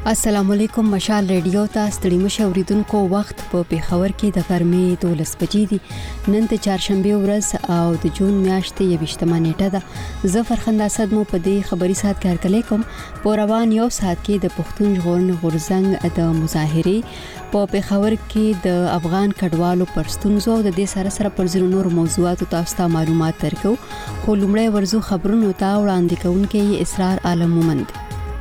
السلام علیکم. مشال ریډیو ته ستړي مشه اوریدونکو. وخت په پیښور کې د غرمې 12 بجې دي. نن د چهارشنبه ورځ او د جون میاشتې 28 نیټه ده. زه فرخنده اسد مو په دې خبري سات کار کوم. په روان یو سات کې د پښتون ژغورنې غورځنګ د مظاهرې په پیښور کې د افغان کډوالو پر ستونزو د دې سره پر ځینو نور موضوعاتو تاسو ته معلومات درکو. خو لومړی ورزو خبرونو ته وړاندې کوونکې اسرار عالم مومند.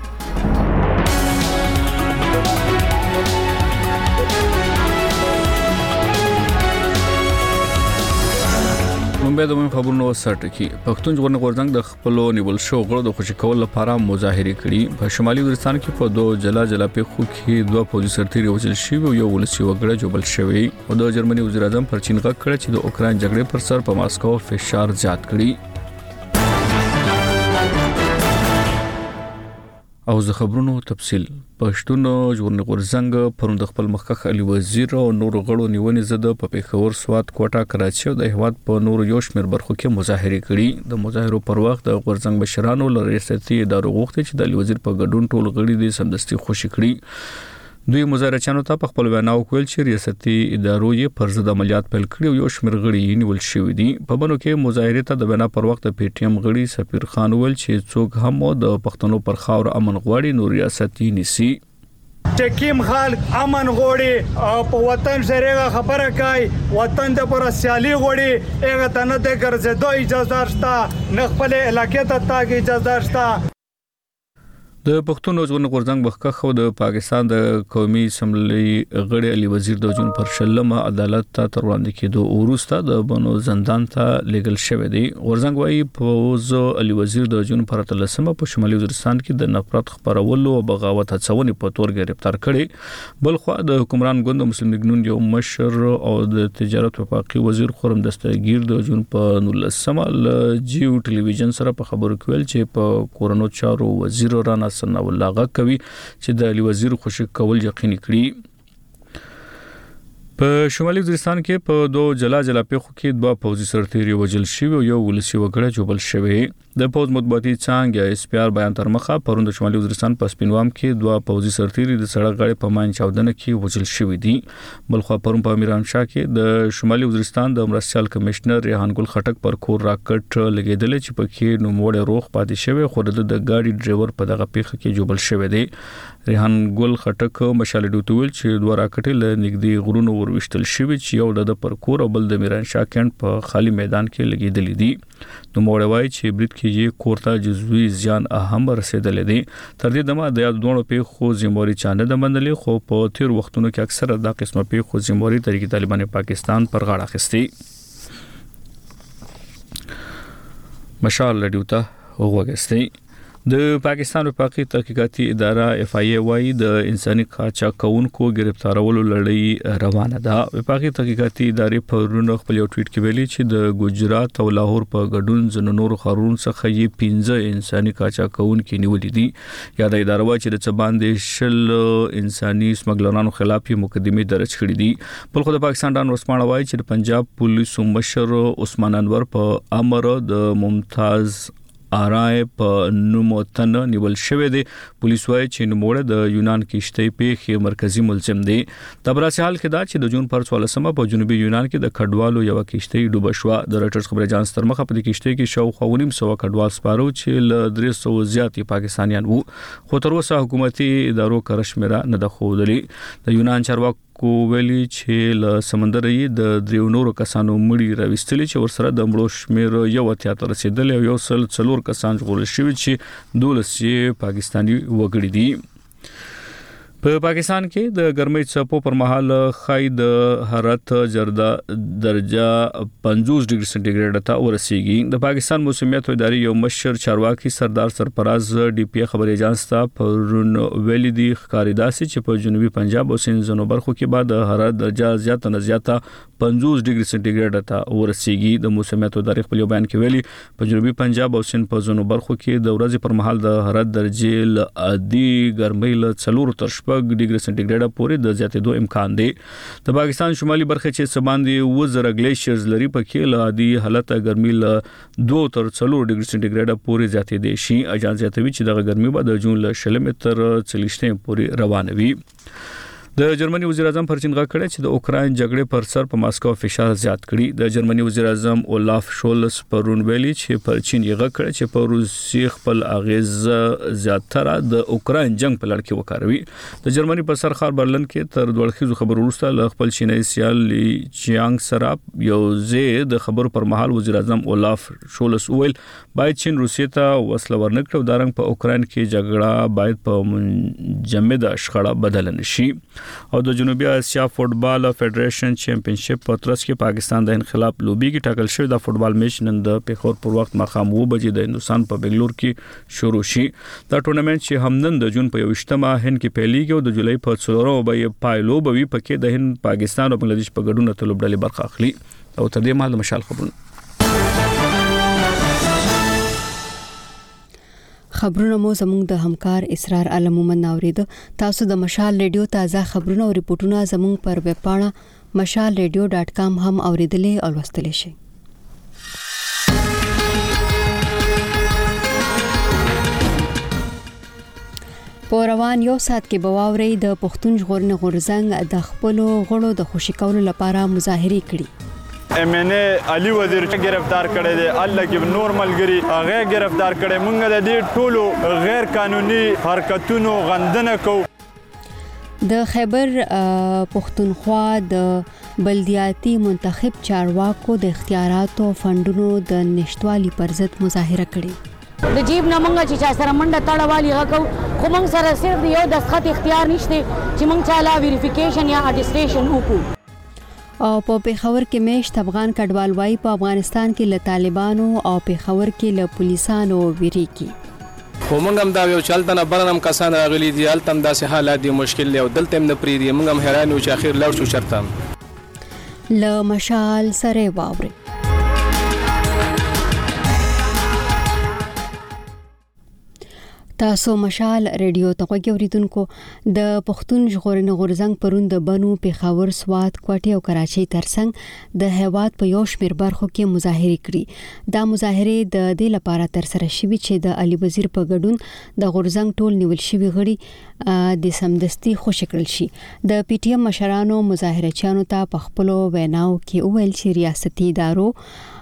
د مهم خبرونو سره کې پښتون ژغورنې غورځنګ د خپل نیول شو غړو د خوشی کول لپاره مظاهره کړي. په شمالي وزیرستان کې په دوه جلا پیښو کې دوه پولیس سرتیري وژل شوي او یو ولسی وګړه جوړل شوی. او د جرمني وزیر اعظم پر چین غږ کړ چې د اوکرين جګړې پر سر په ماسکو فشار زیات کړي. او زه خبرونو تفصیل. پښتون ژغورنې غورځنګ پرون د خپل مخکخ علي وزیر او نور غړو نیونې زده په پیښور سواد کوټه کراچي او د هیواد په نور یو شمېر برخو کې مظاهره کړي. د مظاهرو پر وخت د غورځنګ مشرانو له ریاستي ادارو غوښتي چې د علي وزیر په ګډون ټول غړي دې سمدستي خوشي کړي. دوی مظاهرچیانو ته په خپل وینا وکول چې ریاستي ادارو یې پر ضد عملیات پیل کړي او یو شمېر غړي نیول شوی دي. په بنو کې مظاهره ته د وینا پر وخت پی ټی ایم غړي سفیر خان ول چې څوک هم د پښتنو پر خاور امن غواړي نو ریاستي نسی. ټکیم خلک امن غوړي او په وطن سره خبره کوي، وطن د پر سیالي غوړي هغه ته نه د ګرځېدو اجازه شته، نه خپل علاقې ته تاګ اجازه شته. د پښتون ژغورنې غورځنګ مخکخ او د پاکستان د قومي اسمبلی غړي علي وزیر د جون پر شلمه عدالت ته تر وړاندې کېدو وروسته د بنو زندان ته لیږل شوی دی. غورځنګ وايي په علي وزیر د جون پر 13 په شمالي وزیرستان کې د نفرت خپرولو او بغاوت هڅونې په تور گرفتار کړي. بل خو د حکمران ګوند مسلم لیگ نون یو مشر او د تجارت وفاقي وزیر خرم دستگیر د جون په 19 جیو ټلویزیون سره په خبرو کې ویل چې په کورونو چارو وزیر رانا سنا ولاغه کوي چې د علي وزیر خوشی کول یقیني کړي. په شمالي وزیرستان کې په دوه جلا پیښو کې دوه پوځي سرتیري وژل شوي او یو ولسی وګړه جوړل شوی. د پوز مطبوعاتي څنګه اس پی آر بیان تر مخه پروند شمالي وزیرستان په سپینوام کې دوه پوځي سرتیري د سړک غاړې په مان چاودنه کې وژل شوي دي. بلخو پرون په امیران شاه کې د شمالي وزیرستان د مرستيال کمشنر ریحان ګل خټک پر کور راکټ لګیدل چې پکې نوموړ روغ پاتې شوی خو د ګاډي ډرایور په دغه پیښه کې جوړل شوی دی. ریحان ګل خټک مشال ډوتول چې دوه راکټ له نږدې غرونو وروشتل شوی چې یو د پر کور او بل د میران شاه کېند په خالی میدان کې لګیدل دي. نوموړ وایي چې برید کې یې کورته جزوی زیان اهم رسیدل دي. تر دې دمه د دوه پیښو ذمہواری چانه د منلې خو په تیر وختونو کې اکثره د قسمه پیښو ذمہواری طریقې طالبان پاکستان پر غاړه اخیستي. مشال ریډیو ته وګورئ. د پاکستان وفاقي تحقیقاتي اداره اف آی ای وايي د انساني قاچاقونکو گرفتارولو لړۍ روانه ده. وفاقي تحقیقاتي ادارې په رونو خپل ټویټ کې ویلي چې د ګجرات او لاهور په ګډون ځینو نور خارون څخه یې 15 انساني قاچاقونکو نیولې دي. یا د اداره وايي چې د باندې شل انساني سمګلرانو خلاف یې مقدمه درج کړې دي. بلخو د پاکستان ډان رسمان وايي چې د پنجاب پولیسو مشر عثمان انور په امر د ممتاز آرای په نوموتن نیول شوی دی. پولیس وايي چې نوموړ د یونان کشتۍ پیښې مرکزی ملزم دی. د براسي حال کې دا چې د جون پر 14 په جنوبي یونان کې د کډوالو یو کشتۍ ډوب شو. د رټرز خبري اژانس تر مخه په کشتۍ کې شاوخوا 900 کډوال سپارو چې ل 300 زیات پاکستانیان وو. خو تر اوسه حکومتي ادارو کرشمیره نه د خودلی. د یونان چارواکو ویلي چې له سمندرې د دریو نورو کسانو مړي راوستلي چې ورسره د مړو شمیر یو اتیا تر رسیدل او یو سل څلور کسان ژغورل شوي چې 12 پاکستاني وګړي دي. په پاکستان کې د ګرمۍ څپو پر مهال خای د حرارت درجه 50 ډیګري سنټیګریډ ته ورسیږي. د پاکستان موسمیات ادارې یو مشر چارواکي سردار سرفراز ډي پی خبري اژانس ته پرون ویلي دي ښکاریداسي چې په جنوبي پنجاب او سند زونو برخو کې بعد حرارت درجه زیاته 50 ډیګري سنټیګریډ ته ورسیږي. د موسمیات ادارې خپل بیان کې ویلي په جنوبي پنجاب او سند په زونو برخو کې د ورځې پر مهال د حرارت درجه ل عادي ګرمۍ له 4 تر ډیګري سنټیګریډ پورې د زیاتېدو امکان دی. د پاکستان شمالي برخه چې سباندې وزر گلیشیرز لري پکې له عادي حالت ګرمي له 2 تر 4 ډیګري سنټیګریډ پورې زیاتېدي شي. اجازه زیاتوي چې دغه ګرمي به د جون له 20 تر 40 پورې روانوي. د جرمني وزیر اعظم پر چین غږ کړی چې د اوکراین جګړې پر سر په ماسکو فشار زیات کړي. د جرمني وزیر اعظم اولاف شولز پرون ویلي چې پر چین یې غږ کړی چې په روسي خپل اغیز زیاتره د اوکراین جنگ په لړ کې وکاروي. د جرمني په سر ښار برلن کې تر دوړخیزو خبرو وروسته له خپل چینایي سیال لی چیانګ سره یو ځای د خبرو پر مهال وزیر اعظم اولاف شولز ویل باید چین روسیې ته وسله ورنکړي او دارنګ په اوکراین کې جګړه باید په منجمده شخړه بدل نشي. او د جنوبي اسیا فوتبال فدریشن چیمپionship په ترڅ کې پاکستان د انقلاب لوبي کې ټاکل شوی د فوتبال میچ نن د پیښور پر وخت ماښام 9 بجې د هندستان په بنگلور کې شروع شي. دا ټورنمنت چې هم نن د جون په 21مه هند کې پیلېږي او د جولای په 4 به پایلو بوي پکې د هند پاکستان او بنگلاديش په ګډون ته لوبډلې برخه اخلي. او تر دې مهال مشال خبرونه مو زموږ د همکار اسرار علم مومن اوریدو. تاسو د مشال ریډیو تازه خبرونه او ریپورتونه زموږ پر ویب پاڼه mashalradio.com هم اوریدلې او لوستلی شئ. په روان یو ساعت کې بواوري د پښتون ژغورنې غورځنګ د خپل غړو د خوشی کولو لپاره مظاهره کړې. MNA علي وزیر گرفتار کړی دی، الله کې نور ملګری هغه گرفتار کړي. مونږ د دې ټولو غیر قانوني حرکتونو غندنه کوو. د خیبر پختونخوا د بلدیاتي منتخب چارواکو د اختیاراتو فندونو د نشټوالي پر ضد مظاهره کړې. د جیب نه مونږ چې چا سره منډه تړوالي غکو خو مونږ سره صرف یو دستخط اختیار نشته چې مونږ چاله ویریفیکیشن یا اټیسټیشن وکړو. او په پیښور کې میشت افغان کډوال وای په افغانستان کې له طالبانو او پیښور کې له پولیسانو ویریږي. خو موږ هم دا یو چلته نه برنم کسان راغلي دي، هلته هم داسې حالات دي مشکل دی او دلته هم نه پرېږدي. موږ هم حیران یو چې اخر لاړ شو چېرته. له مشال سره واورئ. تاسو مشال ریډیو ته غوږی اوریدونکو. د پښتون ژغورنې غورځنګ پرون د بنو پیښور سوات کوټې او کراچۍ ترڅنګ د هیواد په یو شمېر برخو کې مظاهره کړي. دا مظاهره د دې لپاره تر سره شوې چې د علي وزیر په ګډون د غورځنګ ټول نیول شوی غړي د سمدستي خوشی کړل شي. د پی ټی ایم مشرانو مظاهرچیانو ته په خپل ویناو کې وویل چې ریاستي ادارو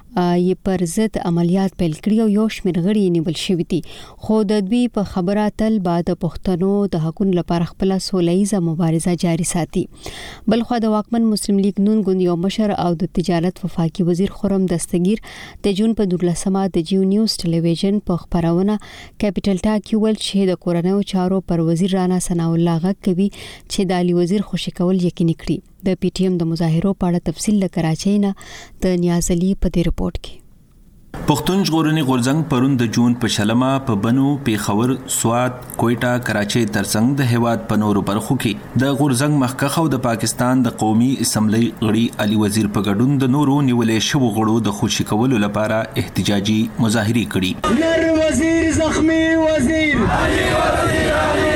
یې پر ضد عملیات پیل کړي او یو شمېر غړي نیول شوي دي. خو د دوی په خبره تل بعد پښتنو د حقوقو لپاره خپل سولهیزه مبارزه جاري ساتي. بلخو د واکمن مسلم لیگ نون ګوند یو مشر او د تجارت وفاقي وزیر خرم دستگیر د جون په 12مه د جیو نیوز ټلویزیون په خبرونه کیپټل ټاک ویل چې د کورونو چارو پر وزیر رانا ثنا الله غږ کوي چې د علي وزیر خوشی کول یقیني کړي. د پی ټی ایم د مظاهرو په اړه تفصیل له کراچۍ نه د نیاز علي په دې رپورت کې. پښتون ژغورنې غورځنګ پرون د جون په شلمه په بنو پیښور سوات کوټا کراچۍ ترڅنګ د هیواد په نورو برخو کې د غورځنګ مخکخ او د پاکستان د قومي اسمبلی غړي علي وزیر په ګډون د نورو نیولې شوو غړو د خوشی کولو لپاره احتجاجي مظاهره کړي. نر وزیر زخمی وزیر علي وزیر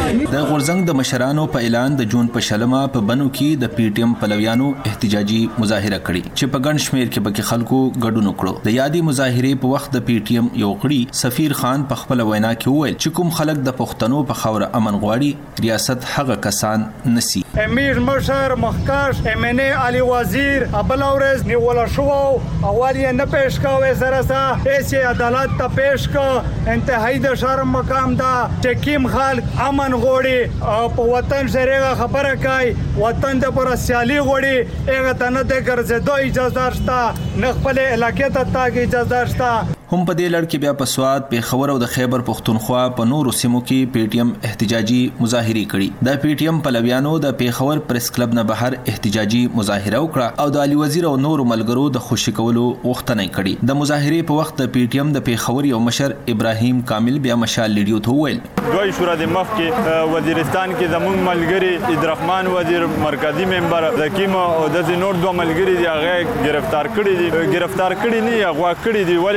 د غورځنګ د مشرانو په اعلان د جون په شلمه په بنو کې د پی ټی ایم پلویانو احتجاجي مظاهره کړي چې په ګڼ شمیر کې پکې خلکو ګډون وکړو. د یادي مظاهره په وخت د پی ټی ایم یو غړي سفیر خان په خپل وینا کې وویل چې کوم خلک د پښتنو په خاور امن غواړي ریاست هغه کسان نسی. امیر مشر مخکاش MNA علي وزیر ابل اورز نیول شو اول یې نه پېښ کاوه سره سره ایسي عدالت ته پېښ کا انتهایی د شرم مقام دا چې کیم خلک امن غواړي په وطن سره خبره کوي وطن د پر سیالي غواړي هغه ته نه د ګرځېدو اجازه شته نه خپل علاقې ته تاګ اجازه شته. هم په دې لړ کې بیا په سوات پیښور او د خیبر پښتونخوا په نورو سیمو کې پی ټی ایم احتجاجي مظاهره کړي. د پی ټی ایم پلویانو د پیښور پریس کلب نه بهر احتجاجي مظاهره وکړه او د علي وزیر او نورو ملګرو د خوشی کولو غوښتنه کړې. د مظاهره په وخت د پی ټی ایم د پیښور یو مشر ابراهیم کامل بیا مشال ریډیو ته وویل دوی شورا د مخ کې وزیرستان کې زموږ ملګری عبدالرحمن وزیر مرکزی ممبر زکیم او د نور دوه ملګری دی هغه گرفتار کړي دي نه هغه کړي دي ولې چې تر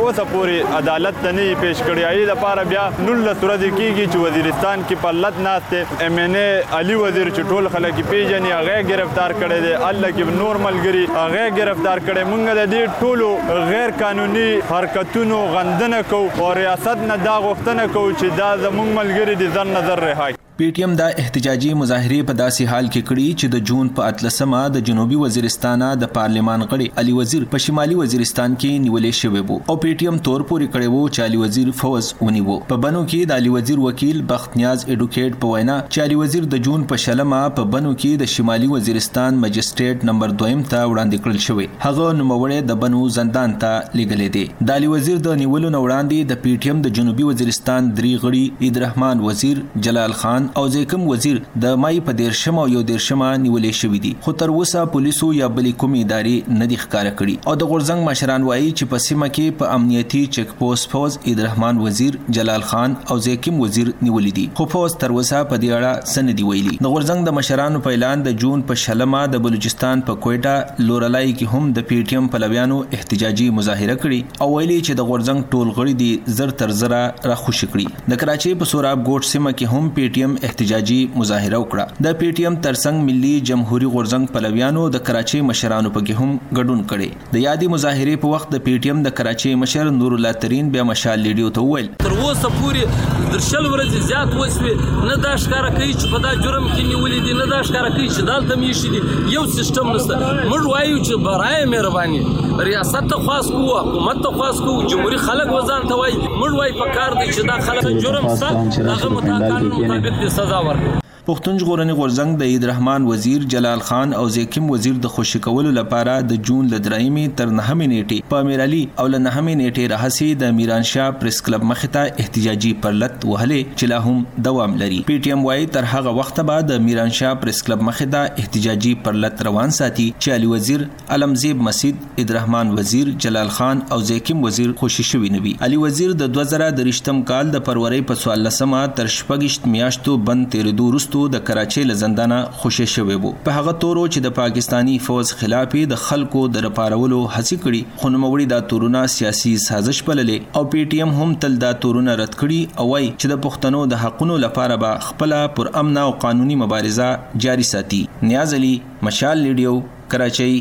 اوسه پورې عدالت ته نه پیش کړی. ای د پاره بیا 19 ورځې کیږي چې وزیرستان کې پلت ناشته MNA علي وزیر چې ټول خلک پیژني هغه گرفتار کړی دی. الله کې نور ملګری هغه گرفتار کړي. موږ د دې ټولو غیر قانوني حرکتونو غندنه کوو او ریاست نه دا غوښتنه کوو چې دا زموږ ملګری دي ځان نظر رهایی. پی ټی ایم دا احتجاجي مظاهره په داسې حال کې کړي چې د جون په 18مه د جنوبي وزیرستان د پارلیمان غړي علي وزیر په شمالي وزیرستان کې نیولې شوی وو او پی ټی ایم تور پورې کړی وو چې علي وزیر فوز ونیو. په بنو کې د علي وزیر وکیل بخت نیاز ایډوکیټ په وینا چې علي وزیر د جون په شلمه په بنو کې د شمالي وزیرستان مجسټریټ نمبر 2 ته وړاندې کړل شوی. هغه نوموړی د بنو زندان ته لېږلی دی. د علي وزیر د نیولو نه وړاندې د پی ټی ایم د جنوبي وزیرستان درې غړي عیدرحمان وزیر، جلال خان او زیکم وزیر د مای په 13 او 14 نیولې شوې دي. خو تر اوسه پولیسو یا بلې کومې ادارې نه دي ښکاره کړي. او د غورزنګ مشران وایي چې په سیمه کې په امنیتي چیک پوسټ فوز عیدرحمان وزیر، جلال خان او زیکم وزیر نیولې دي. خو فوز تر اوسه په دې اړه څه نه دی ویلي. د غورزنګ د مشرانو په اعلان د جون په شلمه د بلوچستان په کوټه لورلای کې هم د پی ټی ایم پلویانو احتجاجي مظاهره کړي او ویلي چې د غورزنګ ټول غړي دي زر تر زره راخوشي کړي. د کراچۍ په سوراب ګوټ سیمه کې هم پی ټی ایم احتجاجي مظاهره وکړه. د پی ټی ایم ترڅنګ ملي جمهوریت غورزنګ پلویانو د کراچۍ مشرانو په کې هم ګډون کړي. د یادې مظاهره په وخت د پی ټی ایم د کراچۍ مشر نور الله ترين بیا مشال لیډیو ته وویل تر اوسه پورې درشل ورځې زیات وسوي نه دا ښکارا کوي چې په دا جرم کې نیولې دي، نه دا ښکارا کوي چې دالته میشي دي. یو سیستم نشته. موږ وایو چې برای مهرباني ریاست ته خاص کو، حکومت ته خاص کو، جمهوریت خلک وزان ته وایي موږ وایي په کار دي چې دا خلک جرم سره هغه مطابق د سزا ورکړي. پښتون ژغورنې غورزنګ د عیدرحمان وزیر، جلال خان او زیکم وزیر د خوشی کولو لپاره د جون ل 3 تر 9 نیټې په امیرعلی او ل 9 نیټې راهسي د میران شاه پریس کلب مخته احتجاجي پرلط وهلې چې لا هم دوام لري. پی ټی ایم وايي تر هغه وخت بعد د میران شاه پریس کلب مخته احتجاجي پرلط روان ساتي چې علي وزیر، علمزیب مسید، عیدرحمان وزیر، جلال خان او زیکم وزیر خوشی شوی نوي. علي وزیر د 2023م کال د فروری په 14مه تر 18 میاشتو بند تیرېدو وروسته د کراچۍ له زندانه خوشی شوی وو. په هغه تورو چې د پاکستانی فوج خلاف د خلکو د رپارولو هڅه کړي، خو نوموړي دا تورونه سیاسي سازش بللې او پی ټی ایم هم تل دا تورونه رد کړي او وايي چې د پښتنو د حقونو لپاره به خپل پر امن او قانوني مبارزه جاری ساتي. نیاز علي، مشال لیډیو، کراچۍ.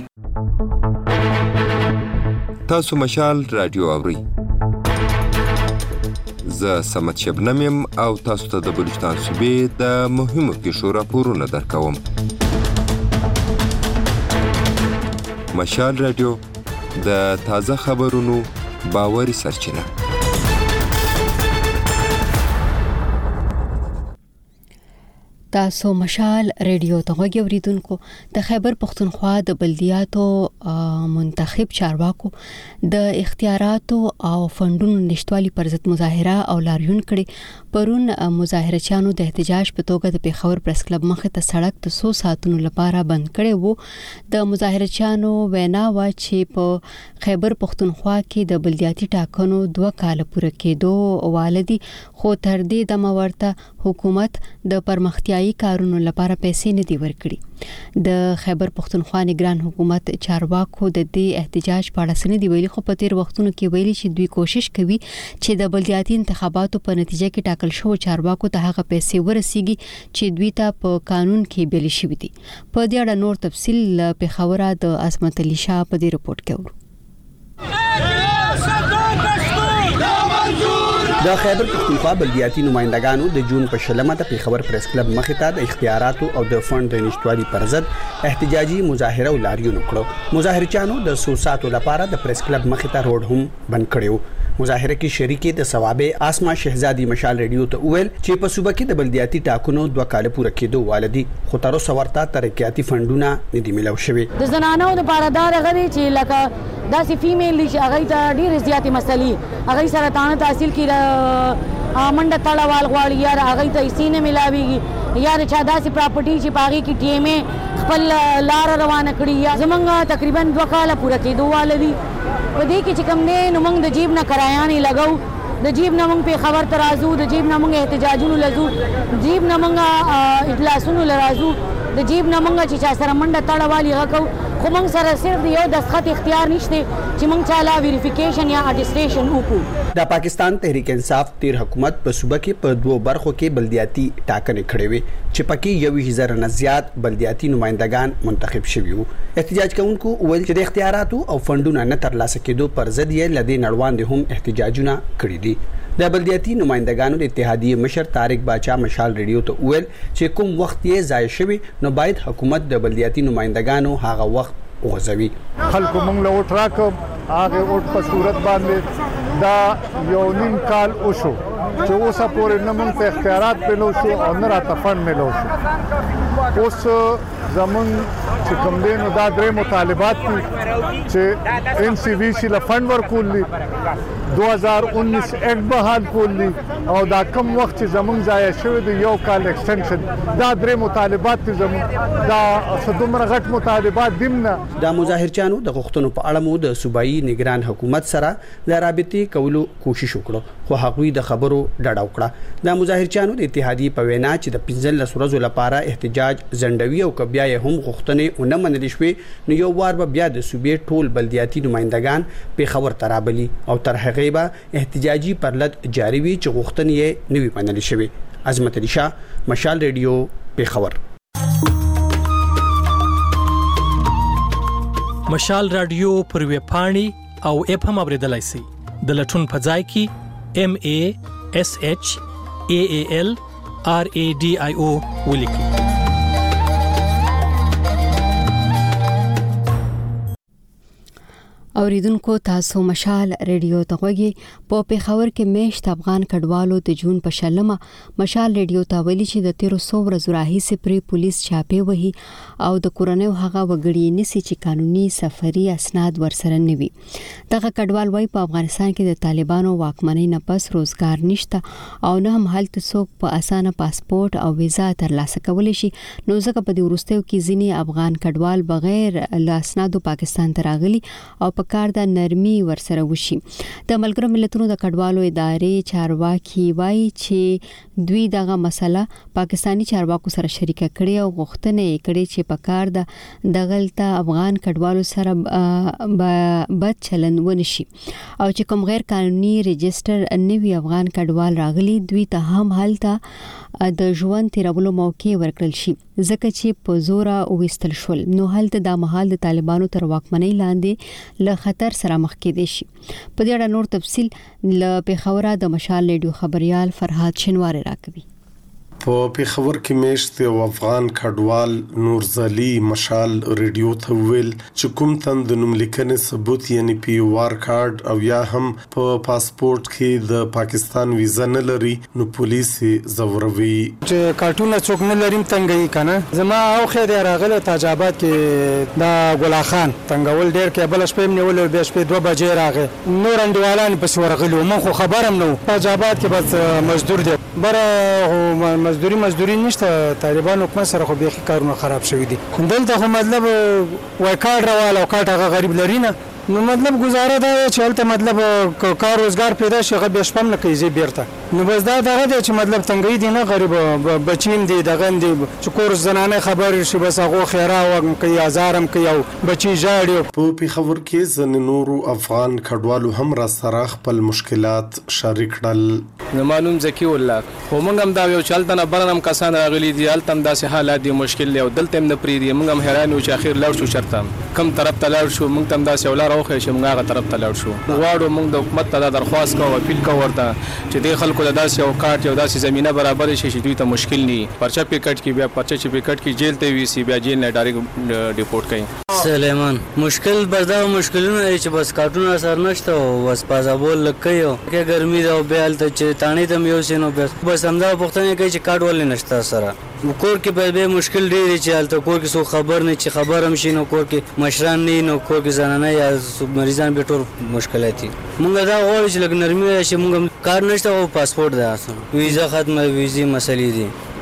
تاسو مشال رادیو اورئ. زه سمت شبنم یم او تاسو ته د بلوچستان صوبې د مهمو پیښو راپورونه درکوم. مشال رادیو د تازه خبرونو باوري سرچینه. تاسو مشال ریډیو ته غوږی اوریدونکو. د خیبر پختونخوا د بلدیاتو منتخب چارواکو د اختیاراتو او فندونو نشټوالي پر ضد مظاهره او لاریون کړي. پرون مظاهرچیانو د احتجاج په توګه د پیښور پریس کلب مخې ته سړک د 100 ساعتونو لپاره بند کړي وو. د مظاهرچیانو وینا و چې په خیبر پختونخوا کې د بلدیاتي ټاکنو 2 کال پوره کېدو والدي، خو تر دې دمه ورته حکومت د پرمختیايي کارونو لپاره پیسې نه دی ورکړي. د خیبر پختونخوا نگران حکومت چارواکو د دې احتجاج په اړه سن دی ویلي، خو په تیر وختونو کې ویلي چې دوی کوشش کوي چې د بلدیاتي انتخاباتو په نتیجه کې ټاکل شوی چارواکو ته هغه پیسې ورسیږي چې دوی ته په قانون کې بیل شوی دي. په دې اړه نور تفصیل په خبره د عصمت علي شاه په دې رپورت کې ورو. د خیبر پختونخوا بلدیاتي نمائندګانو د جون په شلمه د پیښور پریس کلب مخې ته د اختیاراتو او د فند د نشټوالي پر ضد احتجاجي مظاهره او لاریون وکړو. مظاهرچیانو د 100 ساعتو لپاره د پریس کلب مخې ته روډ هم بند کړو. مظاهره کې شریکي د ثوابه آسما شهزادي مشال ریډیو ته ویل چې په صوبه کې د بلدیاتي ټاکنو 2 کال پوره کېدو والدي، خو تر اوسه ورته ترقیاتي فندونه نه دي ملو شوي. د زنانو لپاره دا غوړي چې لکه داسې فیمیل چې هغه ته ډېر زیاتې مسلې هغه سرطان تحصیل کې منډه تړوال غواړي یا هغه ته سینې ملاويږي یا چا داسې پراپرټي چې باغی کې ټی ایم خپل لار روانه کړی یا زمونږ تقریبا 2 کال پوره کېدو والدي. په دې کې چې کوم نه نو موږ د جیب نه کرایانې لګاو، د جیب نه موږ په خبر ترازو، د جیب نه موږ احتجاجونو لزو، جیب نه موږ اجلاسونو لرازو، د جیب نه موږ چې چا سره منډه تړوالي غکو، خو موږ سره صرف د یو دستخط اختیار نشته چې موږ چاله ویریفیکیشن یا اټیسټیشن وکړو. د پاکستان تحریک انصاف تیر حکومت په صوبه کې په 2 برخو کې بلدیاتي ټاکنې کړې وې چې پکې 1,000 نه زیات بلدیاتي نمائندگان منتخب شوي وو. احتجاج کوونکو ویل چې د اختیاراتو او فندونو نه ترلاسه کېدو پر ضد یې لدې نړوان هم احتجاجونه کړي دي. د بلدیاتي نمائندگانو د اتحادیې مشر طارق باچا مشال ریډیو ته ویل چې کوم وخت یې ضایع شوی نو باید حکومت د بلدیاتي نمائندگانو هغه وخت وغځوي. خلکو موږ له وټ راکم هغه وټ په صورت باندې دا یو نیم کال وشو چې اوسه پورې نه موږ ته اختیارات ملو شو او نه راته فند ملو شو. اوس زمون چې کوم دی نو دا درې مطالبات دي چې NCVC له فند ورکول دي 2019 اکټ بحال کول دي او دا کم وخت چې زمون ضایع شوی دی یو کال ایکسټنشن دا درې مطالبات دي زمون دا څومره غټ مطالبات دي نه. دا مظاهرچیانو د غوښتنو په اړه مو د صوبایي نگران حکومت سره د رابطې کولو کوشش وکړو خو هغوی د خبرو ډډه وکړه. دا مظاهرچیانو د اتحادیې په وینا چې د 15 ورځو لپاره احتجاج ځنډوي او کبیا یې هم غوښتنې ونه منل شوې نو یو وار به بیا د صوبې ټول بلدیاتي نمائندگان پیښور ته رابلي او تر هغې به احتجاجي پرلط جاری وي چې غوښتنې یې نوي منل شوې. عظمت علي شاه مشال ریډیو پیښور. مشال رادیو پر ویب پاڼې او اپ هم اوریدلای شئ. د لټون په ځای کې MASHAALRADIO ولیکئ. اوریدونکو تاسو مشال ریډیو ته غوږی په پیښور کې میشت افغان کډوالو د جون په شلمه مشال ریډیو ته ویلي چې د 1300 ورځې راهیسې پری پولیس چاپې وهي او د کورنۍ هغه وګړي نسی چې قانوني سفري اسناد ورسره نوي. دغه کډوال وای په افغانستان کې د طالبانو واکمنۍ نه پس روزګار نشته او نه هم هلته څوک په اسانه پاسپورت او ویزا ترلاسه کولی شي نو ځکه په دې وروستیو کې ځینی افغان کډوال بغیر له اسنادو پاکستان ته راغلي او په کار د نرمي ورسره وشي. د ملګرو ملتونو د کډوالو ادارې چارواکي وایي چې دوی دغه مسله پاکستانی چارواکو سره شریکه کړي او غوښتنه کړي چې په کار د دغلته افغان کډوالو سره بد چلند ونشي او چې کوم غیر قانوني رجستر نوي افغان کډوال راغلي دوی ته هم هلته د ژوند تیرولو موقع ورکړل شي ځکه چې په زور وستل شول نو هلته د مهال د طالبانو تر واکمنۍ لاندې له خطر سره مخ کېدي شي. په دې اړه نور تفصيل له پیښور د مشال ریډیو خبريال فرهاد شنواری راکوي. په پیښور کې میشت او افغان کډوال نورزالي مشال ریډیو ته ویل چې کوم تند نوم لیکنې ثبوت یعنی PR کارت او یا هم په پاسپورت کې د پاکستان ویزا نه لري نو پولیس زوروي. چې کارتونه څوک نه لري تنګي کنه زما او خیر راغله تاجابات کې دا ګلا خان تنګول ډیر کې بل شپې نیول به شپې 2 بجې راغې نور اندوالان په ورغلو مخ خبرم نو تاجابات کې بس مزدور دي بره مزدوري نشته طالبان حکومت سره خو بيخي کارونه خراب شوی دي. دلته خو مطلب وای کار راواله او کارت هغه غریب لري نه نو مطلب گزاره ده چې هلته مطلب کار روزګار پیدا شي غو بشپم نه کوي بیرته نو بس دا دغه چې مطلب تنګي دي نه غریب بچیم دي دغه دي چې کور زنانه خبر شي بس هغه خیره او کوي هزارم کوي او بچي جاړي. په پیښور کې ځن نورو افغان کډوالو هم را سره خپل مشکلات شریک کړل. معلوم زکی الله خو موږ هم دا یو چلته نه برنم کسان راغلي دي هلته هم داسې حالات دي مشکل دی او دلته هم نه پری دي موږ هم حیران یو چې اخر لاړ شو چرته کم طرف ته لاړ شو موږ هم داسې ولار اوخه چې موږ هغه طرف ته لاړ شو غواړو موږ د حکومت ته درخواست کوو اپیل کوو ورته چې د خلکو د داسې یو کارت یو داسې زمينه برابر شي چې دوی ته مشکل نه پرچا پیکټ کې بیا پرچا چې پیکټ کې جیل ته وي سی بیا جیل نه ډایرکټ ډیپورټ کوي. سلیمان مشکل بردا مشکلونه چې بس کارتونه اثر نشته او بس پازابول لکيو کې ګرمي دا بیل ته چې تانی ته یو سينو بس همدا پښتنه کوي چې کارت ولې نشته سره کور کې به مشکل ډېر چې حالت کور کې سو خبر نه چې خبر هم شي نو کور کې مشران نه نو کور کې زنانه یا مریضان به ټول مشکلات دي. موږ دا غواړو چې لګ نرمي شي موږ کار نشته او پاسپورت ده ویزا ختمه ویزي مسلې دي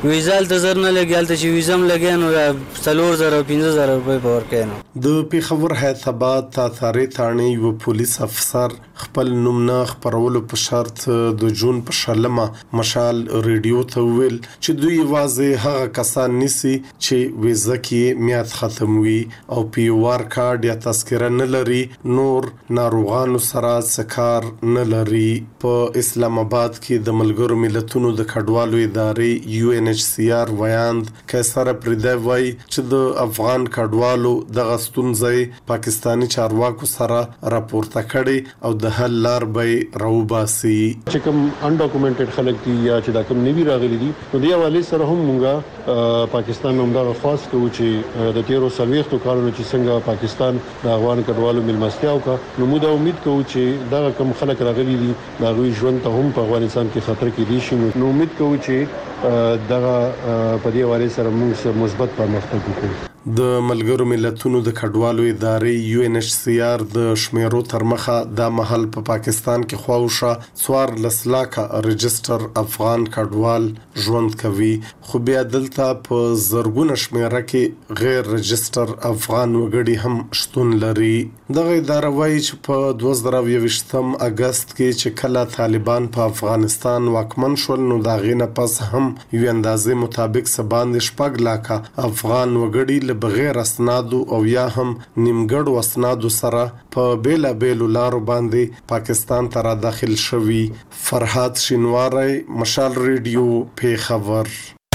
ویزا ته زر نه لګیال ته چې ویزا هم لګیا نو 4000 او 15000 روپۍ په ورکې نو د پیښور حیدرآباد تاتاري تاڼې یو پولیس افسر خپل نوم نه خپرولو په شرط د جون په شلمه مشال ریډیو ته ویل چې دوی واځي هغه کسان نسی چې ویزا کې میاد ختم وي او پی وار کارت یا تذکره نه لري نور ناروغانو سره سکار نه لري. په اسلام آباد کې د ملګرو ملتونو د کډوالو ادارې UNHCR ویاند کیسر پردای وای چې د افغان کډوالو د غستونځي پاکستانی چارواکو سره راپورته کړي او د حل لار به راوباسي. چې کوم انډاکومنټډ خلک دي یا چې دا کوم نوی راغلي دي نو دی حواله سره هم مونږه پاکستان هم دا خاص کوو چې د 13 کالونو چې څنګه پاکستان د افغان کډوالو ملمستیا وکړه نو موږ امید کوو چې دا کوم خلک راغلي دي دا غوي ژوند ته هم په افغانستان کې خطر کې دي شي نو امید کوو چې دا په دې حواله سره موږ مثبت پرمختګ وکړو. د ملګرو ملتونو د کډوالو ادارې UNHCR د شمیرو تر مخه د محل په پاکستان کې خواوشه 14 لاکه رجستر افغان کډوال ژوند کوي خو بیا دلته په زرګونه شمیره کې غیر رجستر افغان وګړي هم شتون لري. دغه اداره وایي چې په 2023 اگست کې چې کله طالبان په افغانستان واکمن شول نو دا غینه پس هم یو اندازې مطابق سباند شپږ لاکه افغان وګړي بغیر اسنادو او یا هم نیمګړو اسنادو سره په بیلا بیلو لارو باندې پاکستان ته داخل شوي. فرحات شینواری مشال ریډیو پیښور.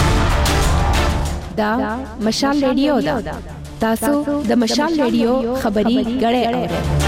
دا مشال ریډیو دا تاسو د مشال ریډیو خبري غړې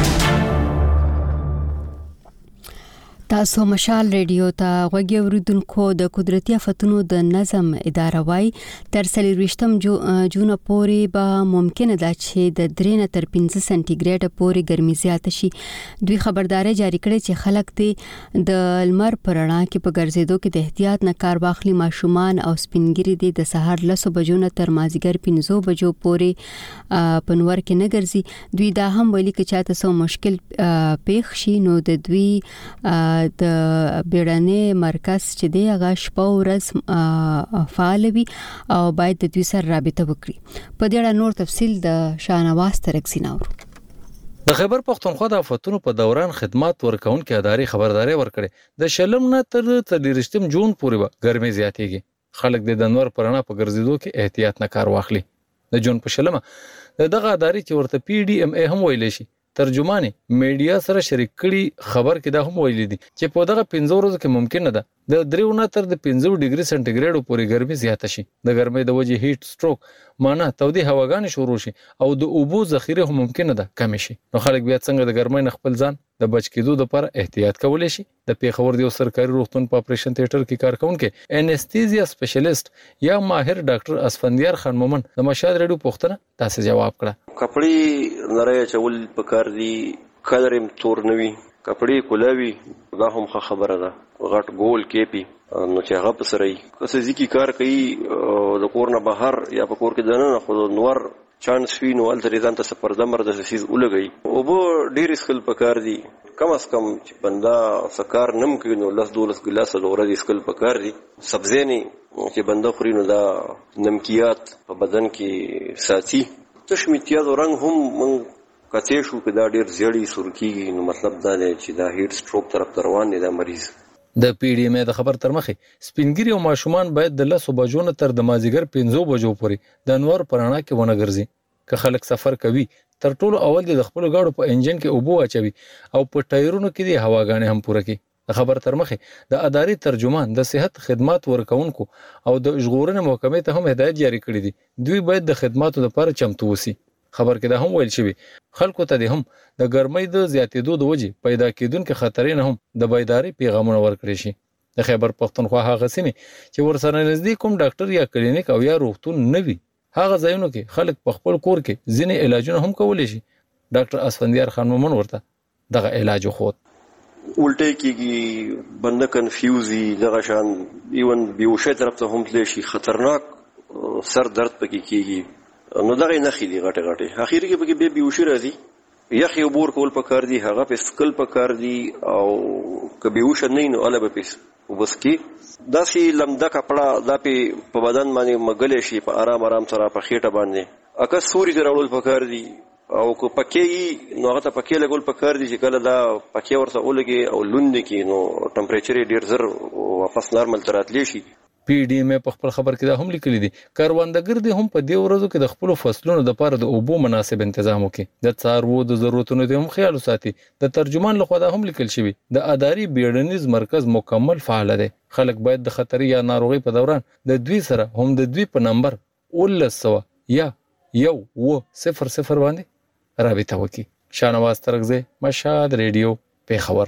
تاسو مشال ریډیو ته غوږی اوریدونکو د قدرتي آفتونو د نظم اداره وای تر 23 جون پورې به ممکنه ده چې د 3 نه تر 15 سنټیګریډ پورې ګرمي زیاته شي. دوی خبرداري جاری کړې چې خلک د لمر پرړا کې په ګرځېدو کې د احتیاط نه کار واخلي. ماشومان او سپینګری د سحر 10 بجو نه تر مازیګر 15 بجو پورې پنور کې نه ګرځي. دوی دا هم ویلي چې چاته سو مشکل پیښ شي نو د دوی د بیړنۍ مرکز چې دی هغه شپه ورځ فعال وي او باید د دوی سره رابطه وکړي. په دې اړه نور تفصیل د شاهنواز ترکسین اورو. د خیبر پښتونخوا د آفتونو په دوران خدمات ورکونکو ادارې خبرداري ورکړې د شلم نه تر 23 جون پورې به ګرمي زیاتېږي. خلک د دنور پرانا په ګرځېدو کې احتیاط نه کار واخلي. د جون په شلمه دغه ادارې چې ورته PDMA هم ویل شي ترجمان میډیا سره شریک کړي خبر کې دا هم ویل دي چې په دغه 15 ورځو کې ممکن ده د 3 نه تر 15 ډیګري سنټیګریډ پورې ګرمي زیاته شي. د ګرمۍ د وجې هیټ سټروک معنی تودې هواګانې شروع شي او د اوبو ذخیره هم ممکن ده کم شي. نو خلک بیا څنګه د ګرمۍ نه خپل ځان د بچ کېدو لپاره احتیاط کولی شي. د پیښور د سرکاري روغتون په اپریشن تھیټر کې کارکونکو انستیزیا سپیشلیست یا ماهر ډاکټر اسفندیار خان مومن د مشال ریډیو پوښتنه تاسو جواب کړه. کپړې نری چول پکار دي کلرم تور نوي کپړې کولوي دا هم خبره ده غټ ګول کېپی نو چې هغه په سره کسه ځکه کار کوي د کور نه بهر یا په کور کې دنه خو نور چانس وی نو ول ترې ځان ته پردمر د سیز ولګي او به ډیر سکل پکار دي کم از کم چې بندا سکار نم کوي نو 10-12 ګلاس لوره دي سکل پکار دي سبزی نه چې بندا خوري نو دا نمکیات په بدن کې ساتي. تشمیتیات او رنگ هم کته شو کې دا ډیر زیړی سرکیږي نو مطلب دا دی چې دا هیټ سټروک طرف روان دی دا مریض. د PDMA د خبر تر مخې سپینګری او ماشومان باید د 10 بجو نه تر د مازیګر 15 بجو پورې د انوار پرانا کې ونه ګرځي. که خلک سفر کوي تر ټولو اول د خپل گاډو په انجن کې اوبو اچوي او په ټایرونو کې د هواګانې هم پوره کړي. د خبر تر مخې د ادارې ترجمان د صحت خدمات ورکونکو او د ژغورنې محکمې ته هم هدایت جاری کړی دي. دوی باید د خدماتو لپاره چمتو وسی. خبر کې دا هم ویل شوی خلکو ته هم د ګرمۍ د زیاتېدو د وجې پیدا کېدونکو خطرې نه هم د بیداری پیغامونه ورکړي شي. د خیبر پښتونخوا هغه سیمې چې ورسره نږدې کوم ډاکټر یا کلینیک او یا روغتون نه وي هغه ځایونو کې خلک په خپل کور کې ځینې علاجونه هم کولی شي. ډاکټر اسفندیار خان مومن ورته دغه علاج خود الټه کېږي بنده کنفیوزي دغه شان ایون بیوشه طرف ته هم تللی شي خطرناک سر درد پکې کېږي نو دغه نه خېدي غټه اخیر کې به بیوشي راځي یخ یو بور کول پکار دي هغه په سکل پکار دي او کبي وش نه نو اله به وبسکی داسې لمده کپړه دا په بدن باندې مګلې شي په آرام سره په خېټه باندې اکه سوري ته راوړل پکار دي او کو پکې نو هغه ته پکې لګول پکار دي چې کله دا پکې ورته ولګي او لوند کی نو ټمپریچر ډیر زر واپس نارمل تراتلی شي. پی ډی ایم په خپل خبر کې دا هم لیکلي دي کاروندګر دي هم په دې ورځو کې د خپل فصلونو د لپاره د اوبو مناسب تنظیم وکړي د څاروو د ضرورتونو د هم خیال وساتي. د ترجمان لخوا دا هم لیکل شوی د اداري بیړنیز مرکز مکمل فعال دی. خلک باید د خطر یا ناروغي په دوران د دوی سره هم د دوی په نمبر 1900 یا 100 باندې رابطه وکړي. شانواز ترغزی مشهد ریډیو پیښور.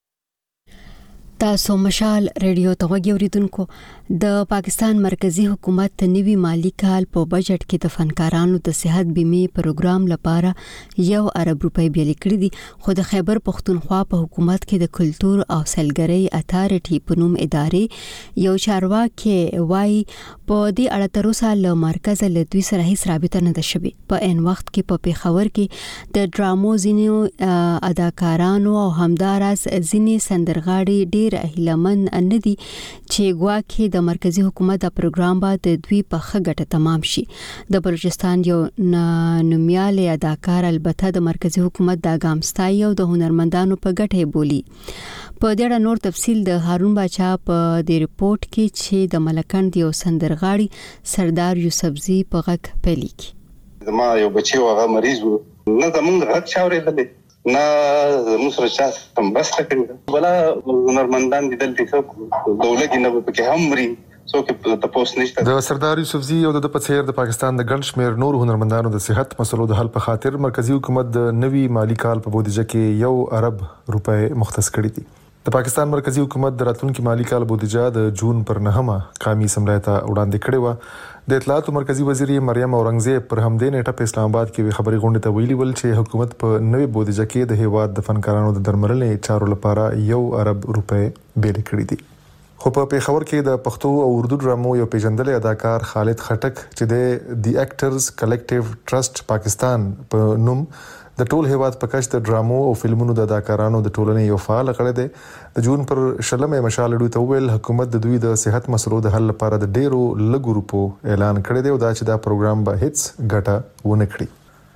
تاسو مشال ریډیو ته وګوریدونکو د پاکستان مرکزی حکومت نوي مالی کال په بجټ کې د فنکارانو د صحت بیمه پروګرام لپاره 1 ارب روپۍ بیل کړې دي خو د خیبر پختونخوا په حکومت کې د کلچر او سیلګرۍ اتارټي په نوم ادارې یو چارواکي وایي په دې اړه تر اوسه له مرکز له دوی سره هیڅ رابطه نه ده شوې. په ان وخت کې په پیښور کې د ډرامو ځینو اداکارانو او همدارس ځینې سندرغاړي ډیر هیلمن نه دي چې ګواکې د مرکزی حکومت د پروګرام به د دوی په خګټه تمام شي. د بلوچستان یو نومیاله اداکار البته د مرکزی حکومت د ګامستای او د هنرمندانو په ګټه بولی. په دې اړه نور تفصیل د هارون باچا په دې ریپورت کې چې د ملکند یو سندرغاړي سردار یوسفزی په غږ پیلي کی. ما یو بچي هغه مریض و نه زمونږ غږ چاورېدل نه موږ چا هم بس کړی ولا هنرمندان دي دلته دولت نه پکې هم مري څوک تاسو نشته. د سردار یوسفزی او د پڅیر د پاکستان د ګڼ شمیر نور هنرمندانو د صحت مسلو د حل په خاطر مرکزی حکومت د نوي مالی کال په بودیجه کې 1 ارب روپۍ مختص کړی دي. د پاکستان مرکزی حکومت د راتلونکي مالی کال بودیجه د جون پر 9 قومي اسمبلی ته وړاندې کړې و. د اطلاعات مرکزی وزیر مریم اورنګزیب پر همدې نیټه په اسلام آباد کې خبري غونډه ته ویلي ول چې حکومت په نوې بودیجه کې د هیواد د فنکارانو د درملنې چارو لپاره 1 ارب روپۍ بیل کړې دي. خو په پیښور کې د پښتو او اردو ډرامو یو پیژندل اداکار خالد خټک چې د دی اکټرز کلیکټیو ټرست پاکستان په نوم د ټول هیواد په کچ د ډرامو او فلمونو د اداکارانو د ټولنې یو فعال غړی دی. د جون پر 16 مشال ډو ته ویل حکومت د دوی د صحت مسلو د حل لپاره د ډیرو لګو روپو اعلان کړی دی او دا چې دا پروګرام به هیڅ ګټه ونه کړي.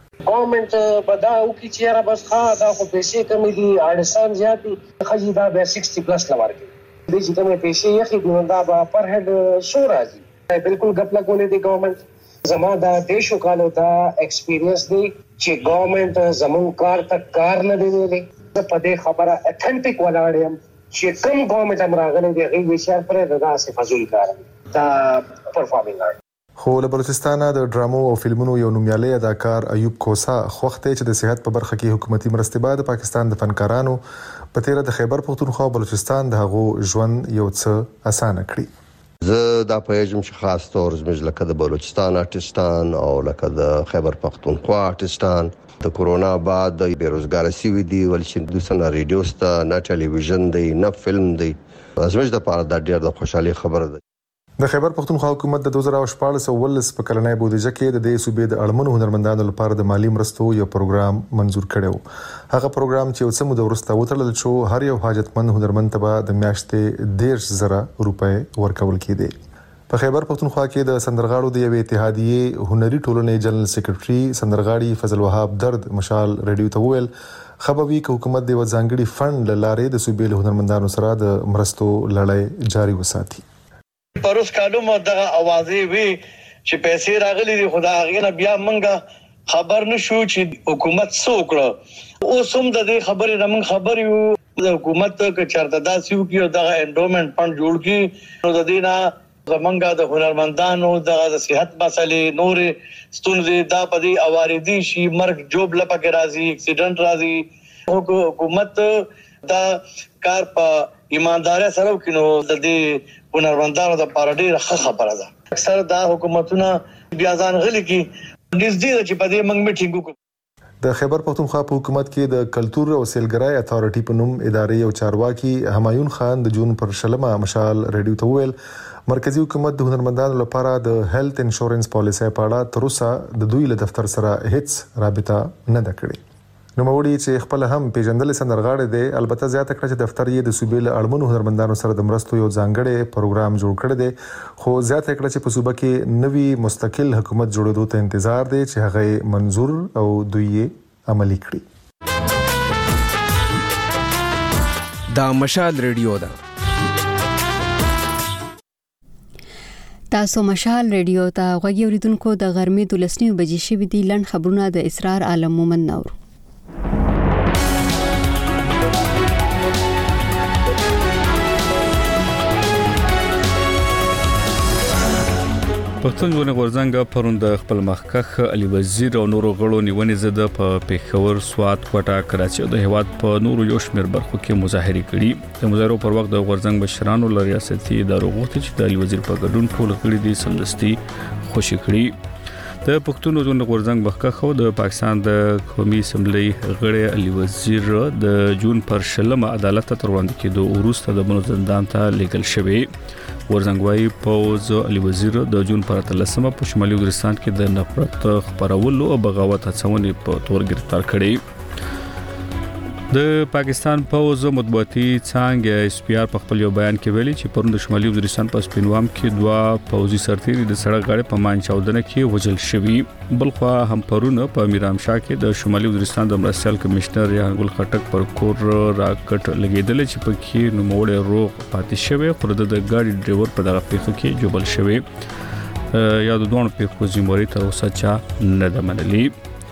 ګورنمنت بداو کی چیرې بس دا خو پیسې کمی دي اړسان زیاتی خجی دا به 60 پلس لورګي دې چې کومه پیسې یخي دی دا به پر هډ شو راځي بالکل غپ لګولې دی ګورنمنت. زما دا دیشو کالو دا ایکسپیرینس دی چې ګورنمنت زمون کار ته کار نه دی ویلي. د پدې خبره اتھنټیک ولاړم چې کوم ګورنمنت امراغله دی غي وشار پر دا څه فزول کار دا پرفارمینګ ارت. خو له بلوچستان د ډرامو او فلمونو یو نومیاله اداکار ایوب کوسا خوخته چې د صحت په برخه کې حکومتي مرستې بعد پاکستان د فنکارانو په تیر د خیبر پختونخوا او بلوچستان د هغو ژوند یو څه اسانه کړی. زه دا پېژم چې خاص تور زموږ لکه د بلوچستان آرټستان او لکه د خیبر پختونخوا آرټستان د کورونا بعد د بیروزګار سیوی دی ول چې د سنا ریډیو ستا نه ټلویزیون دی نه فلم دی زموږ د پاره د ډیر د خوشحالي خبره ده. د خیبر پختونخوا حکومت د 2014 په کلنۍ بودیجه کې د دې صوبې د اړمنو هنرمندانو لپاره د مالی مرستو یو پروګرام منزور کړو. هغه پروګرام چې اوس موږ ورسته وترل شو هر یو حاجتمند هنرمند ته د میاشتې 10000 روپۍ ورکول کېده. په خیبر پختونخوا کې د سندرغاړو د یو اتحادیې هنري ټولنې جنرال سیکریټري سندرغاړي فضل وهاب درد مشال ریډیو ته ویل خبروي ک حکومت د وځانګړي فند لاره د صوبې له هنرمندانو سره د مرستو لړۍ جاري وساتي. پروس کالو مو دغه اوازې وی چې پیسې راغلي دي خدا غینه بیا منګه خبر نشو چې حکومت څوکړه اوس هم د دې خبرې رمن خبر یو د حکومت ک چرته داسیو کې دغه انډومنت فند جوړ کی نو د دې نه زمونږه د هنرمندانو د صحت مسلې نور ستونزې دا پدې اواردي شي مرګ جوب لپاره راځي اکسیډنټ راځي حکومت دا کار په ایمانداري سره وکړو د دې هنرمندانو د پاره ډیره خبره ده. اکثر دا حکومتونه بیا ځان غلي کی نږدې چې په دې منګ میټینګ وکړو. د خیبر پختونخوا په حکومت کې د کلچر او سیلګرۍ اتھارټي په نوم ادارې او چارواکي همایون خان د جون پر 16 مشال ریډیو ته ویل مرکزی حکومت د هنرمندانو لپاره د هیلث انشورنس پالیسي په اړه تر اوسه د دوی له دفتر سره هیڅ رابطه نه ده کړې. نوموړي چې خپل هم پیژندل سندرغاړي دی البته زیاته کړه چې دفتر یې د صوبې له اړمنو هنرمندانو سره د مرستو یو ځانګړی پروګرام جوړ کړی دی خو زیاته کړه چې په صوبه کې نوي مستقل حکومت جوړېدو ته انتظار دی چې هغه منظور او دوی یې عملي کړي. دا مشال ریډیو ده. تاسو مشال ریډیو ته غوږی اوریدونکو د غرمې 12 بجې شوې دي. لنډ خبرونه د اسرار عالم مومن نور. پښتون ژغورنې غورځنګ پرون د خپل مخکښ علي وزیر او نورو غړو نیونې زده په پېښور، سوات، کوټه، کراچي او د هیواد په نورو یو شمېر برخو کې مظاهرې کړي. د مظاهرو پر وخت د غورځنګ مشرانو له ریاستي ادارو غوښتل چې د علي وزیر په ګډون ټول غړي دې سمدستي خوشي کړي. د پښتون ژغورنې غورځنګ مخکښ د پاکستان د قومي اسمبلی غړي علي وزیر د جون پر 20 عدالت ته وړاندې کېدو وروسته د بنو زندان ته لیږل شوی. ورزنګوي پوز علي وزیر د جون پر 13 په شمالي وزیرستان کې د نفرت خپرولو او بغاوت هڅونې په تور گرفتار کړي. د پاکستان پوز مطبوعاتي څانګه اس پی آر په خپل یو بیان کې ویلي چې پرون د شمالي وزیرستان په سپینوام کې 2 پوزي سرتیري د سړک غاړې په مان چاودنه کې وژل شوي. بلخوا هم پرون په میرام شاه کې د شمالي وزیرستان د مرستيال کمشنر یانګل خټک پر کور راکټ لګیدل چې په کې نوموړی روغ پاتې شوی خو د ګاډي ډرایور په دغه پیښه کې جوړل شوی. یا د دوه پیښو ذمہواری تر اوسه چا نه ده منلي.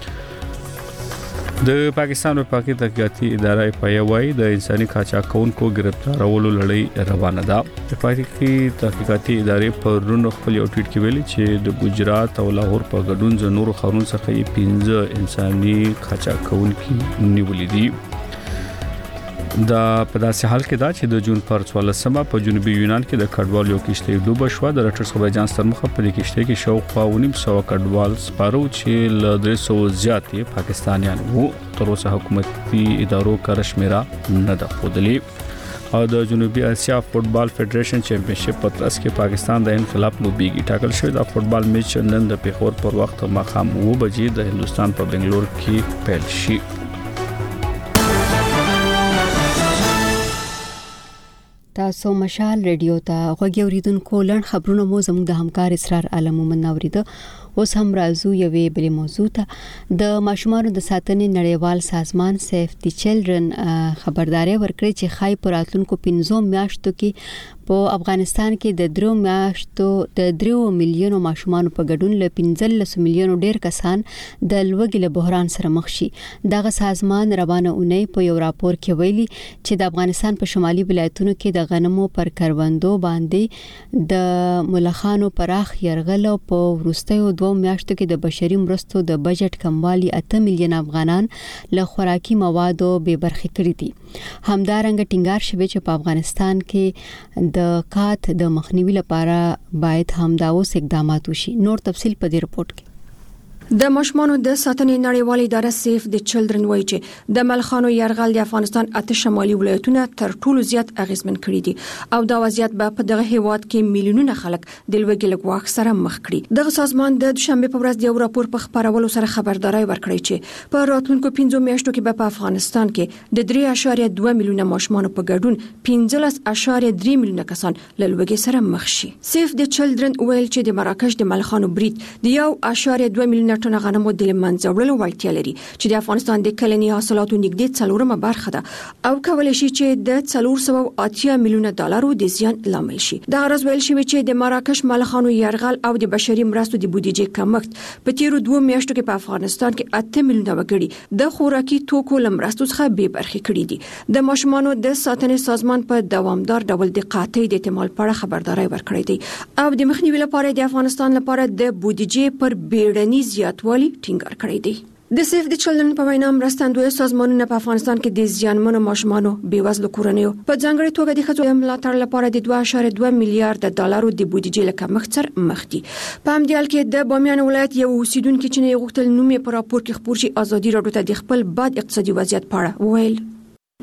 د پاکستان وفاقي تحقیقاتي اداره پایوي د انساني قاچاقونکو گرفتارولو لړۍ روانه ده. وفاقي تحقیقاتي ادارې په رونو خپل یو ټویټ کې ویلي چې د ګجرات او لاهور په ګډون د نورو خارون څخه 15 انساني قاچاقونکي نیولې دي. دا په داسې حال کې دا چې د جون پر 14 په جنوبي یونان کې د کډوال یو کشته ډوب شو. د رټرز خبر اجانس تر مخه په دې کشته کې شاوخوا 900 کډوال سپارو چې له 300 زیات پاکستانیان وو. تر اوسه حکومتي ادارو کار شمیره نه ده ښودلې. او د جنوبي اسیا فوتبال فدریشن چیمپionship په ترڅ کې پاکستان د انقلاب لوبيږي ټاکل شوی. د فوتبال میچ نن د پېښور پر وخت ماښام 9 بجې د هندستان په بنگلور کې پیل شي. تاسو مشال ریډیو ته غوږی اوریدونکو لړ خبرونه مو زموږ د همکار اسرار عالم مومن اوریده. اوس هم راځو یوې بلې موضوع ته. د ماشومانو د ساتنې نړیوال سازمان سیف دی چلډرن خبرداري ورکړي چې خای پر راتلونکو 15 میاشتو کې په افغانستان کې د 3 میاشتو د 3 میلیونو ماشومانو په ګډون له 15 میلیونو ډیر کسان د لوږې له بحران سره مخ شي. دغه سازمان روانه اونۍ په یو راپور کې ویلي چې د افغانستان په شمالي ولایتونو کې د غنمو پر کروندو باندې د ملخانو پراخ يرغل او په وروستیو 2 میاشتو کې د بشري مرستو د بجټ کموالی 8 میلیون افغانان له خوراکي موادو بې برخې کړي دي. همدارنګه ټینګار شوی چې په افغانستان کې د کات د مخنیوي لپاره باید همداوس اقدامات وشي. نور تفصيل په دې رپورت کې. د ماشومانو د ساتنې نړیوال اداره سیف دی چلډرن وایي چې د ملخانو يرغل د افغانستان 8 شمالي ولایتونه تر ټولو زیات اغیزمن کړي دي او دا وضعیت په دغه هیواد کې میلیونونه خلک د لوږې له ګواښ سره مخ کړي. دغه سازمان د دوشنبه په ورځ یو راپور په خبرولو سره خبرداري ورکړی چې په راتلونکو 15 میاشتو کې په افغانستان کې د 3.2 میلیونه ماشومان په ګډون 15.3 میلیونه کسان له لوږې سره مخ شي. سیف دی چلډرن ویل چې د مراکش د ملخانو برید د 1.2 میلیونه ټنه غنمو د منځ وړلو وړتیا لري چې د افغانستان د کلنی حاصلاتو نږدې 4 برخه ده او کولای شي چې د 480 میلیونه ډالرو د زیان لامل شي. دا غرض ویل شوی چې د مراکش ملخانو يرغل او د بشري مرستو د بودیجې کمښت په تیرو 2 میاشتو کې په افغانستان کې 8 میلیونه وګړي د خوراکي توکو لمرستو څخه بې برخې کړي دي. د ماشومانو د ساتنې سازمان په دوامدار ډول د قاطع د احتمال په اړه خبرداري ورکړې ده او د مخنیوي لپاره د افغانستان لپاره د بودیجې پر بیړني زیاتوالی ټینګار کړی دی. د سیف دی چلډرن په وینا مرستندوی سازمانونه په افغانستان کې د زیانمنو ماشومانو بیوزلو کورنیو په ځانګړي توګه د ښځو ملاتړ لپاره د 2.2 میلیارډ ډالرو د بودیجې له کمښت سره مخ دي. په همدې حال کې د بامیان ولایت یو اوسیدونکو چې غوښتل نوم یې په راپور کې خپور شي ازادي راډیو ته د خپل بد اقتصادي وضعیت په اړه ویل.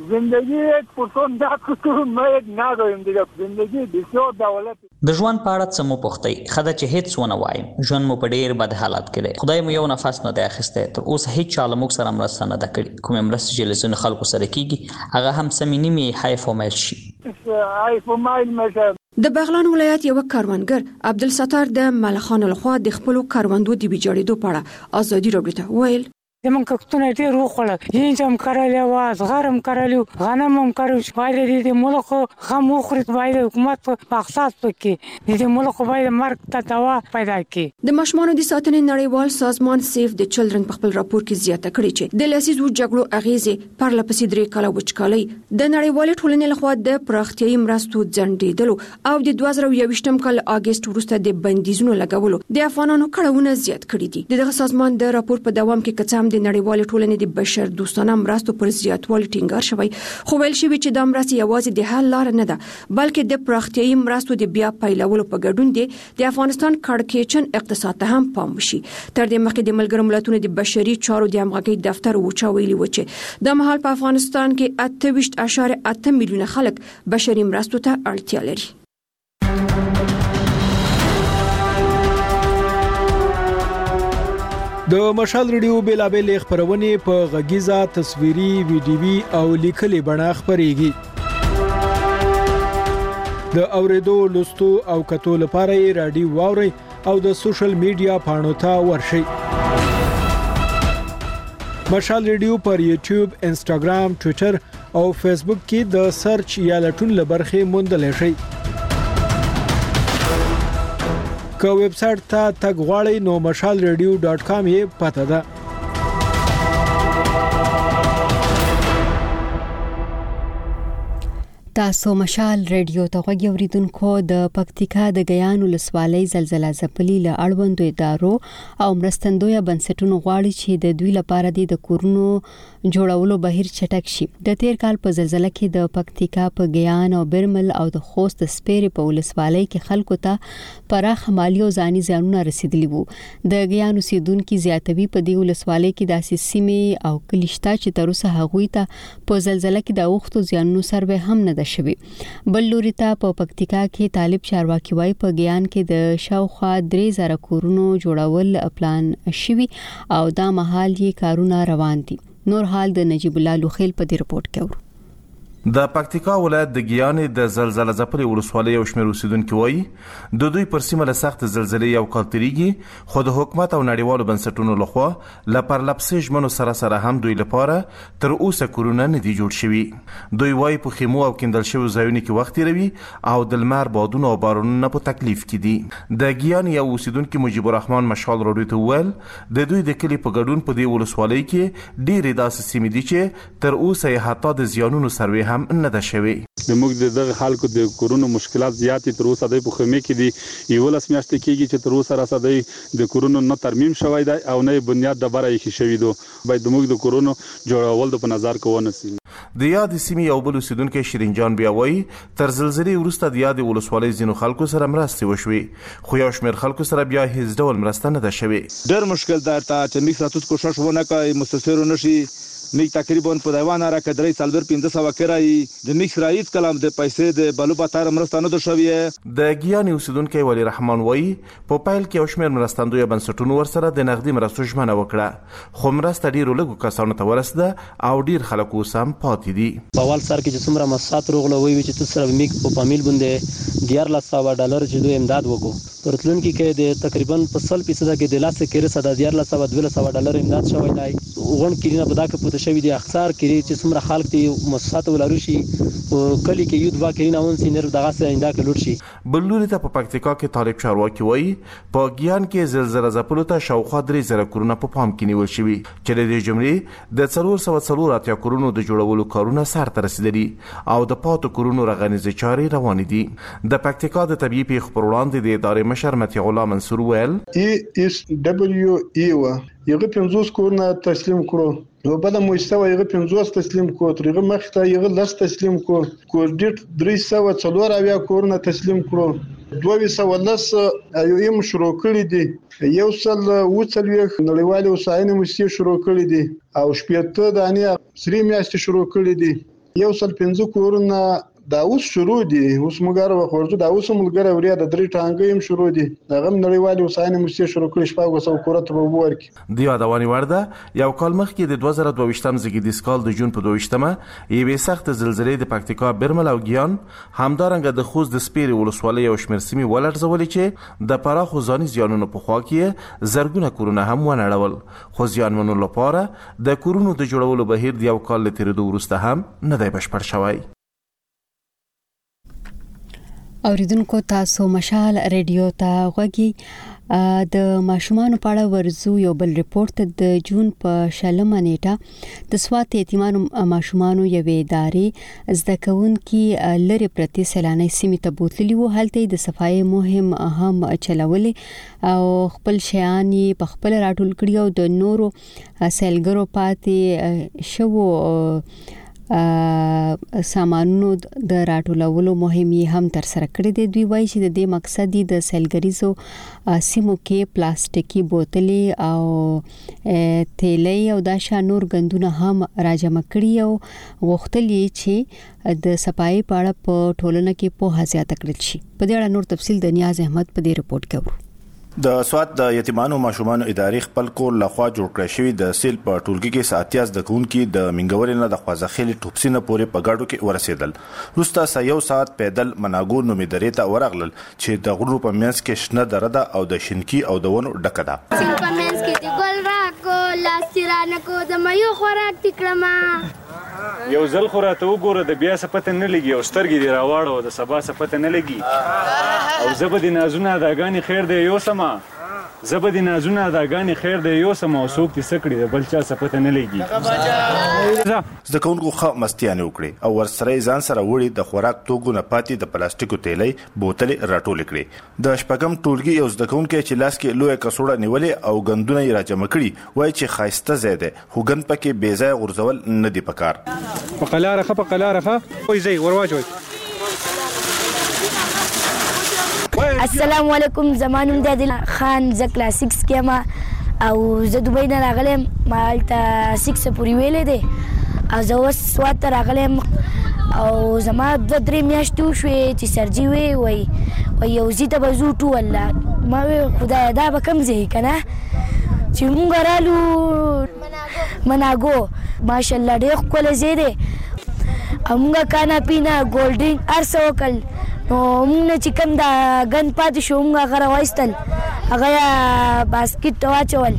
زندگی یک پسندات تو ما یک نداریم دیگه زندگی بسیار دولت د ژوند په اړه څه مو پوښتئ خدا چې هیڅ ونه وایم ژوند مو په ډیر بد حالت کې دی خدای مو یو نفس نه دی اخیستی تر اوسه هیڅ چا له موږ سره مرسته نه ده کړې کومې مرستې چې له ځینو خلکو سره کیږي هغه هم سمې نیمې حیف ومایل شي حیف ومایل مشه د بغلان ولایت یو کاروانګر عبدالستار د ملخانو لخوا د خپل کاروندو د بیجاړېدو په اړه ازادي راډیو ته ویل زمون کښتونه ډېر وخوړل هینج هم کرلی وه زغر هم کرلی غنم هم کرلی چې باید د ملکو غم وخوري باید حکومت په اقتصاد پکې د ملکو باید مرګ ته دوا پیدا کړي د ماشومانو د ساتنې نړیوال سازمان سیف د چلډرن په خپل راپور کې زیاته کړې چې د لسیزو جګړو اغیزې پر لپسې درې کاله وچکالۍ د نړیوالې ټولنې لخوا د پراختیایي مرستو ځنډېدلو او د 2021م کال اگست وروسته د بندیزونو لګولو د افغانانو کړهونه زیات کړي دي دغه سازمان د راپور په دوام کې کڅام د نړیوالې ټولنې د بشر دوستانه مرستو پر زیاتوالي ټینګار شوی خو ویل شوی چې د مرستې یوازې د حل لار نه ده بلکې د پراختیایي مرستو د بیا پیلولو په ګډون د افغانستان کړکېچن اقتصاد ته هم پام وشي تر دې مخکې د ملګرو ملتونو د بشري چارو د همغږۍ دفتر وچا ویلي و چې د مهال په افغانستان کې 28.8 میلیونه خلک بشري مرستو ته اړتیا لري د مشال ریډیو بیلابل خبرونه په غږیزه تصویري ویډیوي او لیکلي بڼه خبريږي د اوریدو لوستو او کتو لپاره رادیو واوري او د سوشل میډیا پاڼو ته ورشي مشال ریډیو پر یوټیوب انستګرام ټوئیټر او فیسبوک کې د سرچ یا لټون لبرخه موندل شي که ویب سټ ته تګ غواړئ نو mashalradio.com یې پته ده تاسو مشال ریډیو ته غوږی اوریدونکو د پکتیکا د غیان ولسوالۍ زلزلہ ځپلي له اړوندو ادارو او مرستندوی بنسټونو غواړي چې د دوی لپاره د کورونو جوړولو بهیر چټک شي د تیر کال په زلزلہ کې د پکتیکا په غیان او برمل او د خوست سپېری په ولسوالۍ کې خلکو ته پراخ مالی او ځاني زیانونه رسیدلي وو د غیان اوسیدونکو زیاتوي په دې ولسوالۍ کې د سیمې او کلیشتا چې تر اوسه هغوی ته په زلزلہ کې د اوختو زیانونو سروې هم نه شوی بل لوري ته په پکتیکا کې طالب چارواکي وای په غیان کې د شاوخوا 3000 کورونو جوړول پلان شوی او دا مهال یې کارونه روان دي نور حال د نجیب الله لوخیل په دې رپورت کې د پکتیکا ولایت د ګیانې د زلزلہ ځپلي ولسوالۍ او شمیر اوسیدونکو وایي د دوی پر سیمه له سخت زلزلې یو کال تیریږي خو د حکومت او نړیوالو بنسټونو لخوا لپاره لپسې ژمنو سره هم دوی لپاره تر اوسه کورونه نه دي جوړ شوي دوی وایي په خیمو او کندل شوی ځایونو کې وخت تیروي او د لمر بادونو او بارونو په تکلیف کې دي د ګیانې یو اوسیدونکو مجيب الرحمن مشال راډیو ته ویل د دوی د کلی په ګډون په دې ولسوالۍ کې ډېرې داسې سیمې دي چې تر اوسه حتی د زیانونو سروې نه ده شوی د موږ دغه خلکو د کورونو مشکلات زیات تر اوسه د خیمه کې دي یو لاس میاشت کېږي چې تر اوسه راځي د کورونو نه ترمیم شوی دی او نه بنیاد د بره یې شوی دو باید موږ د کورونو جوړول په نظر کې ونیسي د یاد سیمې یو بل اوسیدونکو شیرین جان بیا وایي تر زلزلې وروسته د یاد ولسوالۍ زینو خلکو سره مرسته وشوي خو یو شمېر خلکو سره بیا هیڅ ډول مرسته نه ده شوی ډېر مشکل ده چې موږ ساتو کوشش ونه کوي مستثمر نشي میک تقریبا په دیوان را کډري سالبر 500 کرای د میک رایت کلام د پیسې د بلو باتار مرسته نه شوی د ګیان اوسیدونکو ولی رحمان وایي په پایل کې یو شمېر مرستندوی بنسټونو ورسره د نقدي مرستو ژمنه وکړه خو مرسته ډیرو لږو کسانو ته ورسده او ډیر خلکو سم پاتې دي په اول سر کې چې څومره مسات روغله وي چې تاسو سره میک په فامیل باندې $1400 چې دوی امداد وکړو پرتلونکو کې د تقریبا په 100% کې د لاسه کې $1200 امداد شوی دی وګون کینه په داکه پته شوی دی اخسار کې چې څومره خلک دي مسات ولرو شي او کلی کې یو دوا کینه اون سینر دغه څه انده کلوټ شي بلوري ته په پکتیکا کې طالب چارواکي وایي په ګیان کې زلزلہ ځپلو ته شاوخوا 3000 کورونه په پام کې نیول شوی چې د دې جملې د 440 کورونو د جوړولو کارونه سره رسیدلي او د پاتو کورونو رغنیزه چاري روان دي د پکتیکا د طبيعي پیښو پر وړاندې د ادارې مشر متي الله منصور ویل ESWE یغه 50 کورونه تسلیم کړو نو بل مستوى یغه 50 تسلیم کو ترغه مخته یغه لس تسلیم کو کوډیټ 304 کورونه تسلیم کړو 210 یو شروع کړی دي یو سل وڅلوخ نړیوالو وسایل مستي شروع کړی دي او شپږ دانه سری میاشتې شروع کړی دي 115 کورونه دا اوس شروع دي. اوس موږ ورته دا اوس ملګری وریا د درې ټانګې هم شروع دي. دغه نړیوالې وسایل مستې شروع کړي 400 کوره ته ورکی. د یادوانی ورده یو کال مخکې د 2022م زیږدیز کال د جون په 22مه یوې سخت زلزلې د پکتیکا برمل او ګیان همدارنګه د خوست د سپیري ولسوالۍ او شمیر سیمې ولړزولې چې د پراخو ځاني زیانونو په خوا کې زرګونه کورونه هم ونړول. خو زیانمنو لپاره د کورونو د جوړولو بهیر د یو کال له تیریدو وروسته هم نه دی بشپړ شوی. اوریدونکو تاسو مشال ریډیو ته غوږی د ماشومان په اړه ورزو یو بل ریپورت د جون په شلمه نیټه د سوات یتیمانو ماشومانو یوې ادارې زده کوونکي لری پرتی سیلاني سیمې ته بوتلي وو. هلته د صفای مهم هم چلولې او خپل شیان په خپل راټول کړی او د نورو سیلګرو پاتې شو سامانونو د راټولولو مهم هم تر سره کړی دی. دوی وایي چې د دې مقصد د سیلګریزو سیمو کې پلاستیکي بوتلې او تیلې او د شانور غندونه هم راجمع کړي او غوښتلې چې د صفای په اړه په ټولنه کې په زیاته کړل شي. په دې اړه نور تفصیل د نیاز احمد په دې رپورت کې ورو. د سوات د یتیمانو ماشومانو ادارې خپل کور لخوا جوړ کړی شوی د سیل په ټولګي کې ساتیاز د کونکي د منګورې نه د خوازخېل ټوپسینه پورې په گاډو کې ورسېدل. وروسته یو ساعت پیدل مناګور نومې درې ته ورغلل چې د غرو په منځ کې شنه درده او د شینکی او د ونو ډکه ده. سیل په منځ کې د ګل راکو لاستیرانه کو د مېو خوراک تکړما یو ځل خو راته وګوره د بیا سپته نه لګي او سترګې دی راواړو د سبا سپته نه لګي او زبد نازونه داګانی خیر دی یو سما زبد نازونه داګانی خیر دی یو سما او سوق دې سکړي د بل چا سپته نه لګي. زده کوونکو خو مستیانه وکړي او ورسره ځان سره وړي د خوراک توکو نه پاتې د پلاستیکو تیلې بوتلې راټول کړي. د شپږم ټولګي یو زده کوونکی چې لاس کې لوی کڅوړه نیولې او غندونه یې راجمع کړي وایي چې خایسته زیاده خو غند پکې بې ځای غورځول نه دی پکار. په قلاره وای زی ورواچوي. السلام علیکم زمانم د عادل خان ز کلاس 6 کې ما او زه دوبۍ نه راغلم مالته 6 پوری ویلې ده او زه اوس سوات راغلم او زما 2-3 میاشتې شوې چې سرجی وای یو زیته بزو ټو الله ما خدای دا به کم ځای کنه چې مونږ رالو مناګو ماشاءالله ډېر ښکلی ځای دی او مونږ کانا پینا ګولډینګ ارسه وکړ نو مونږ نه چې کوم دا ګن پاتې شو مونږ هغه راوایستل هغه باسکټ ته واچول.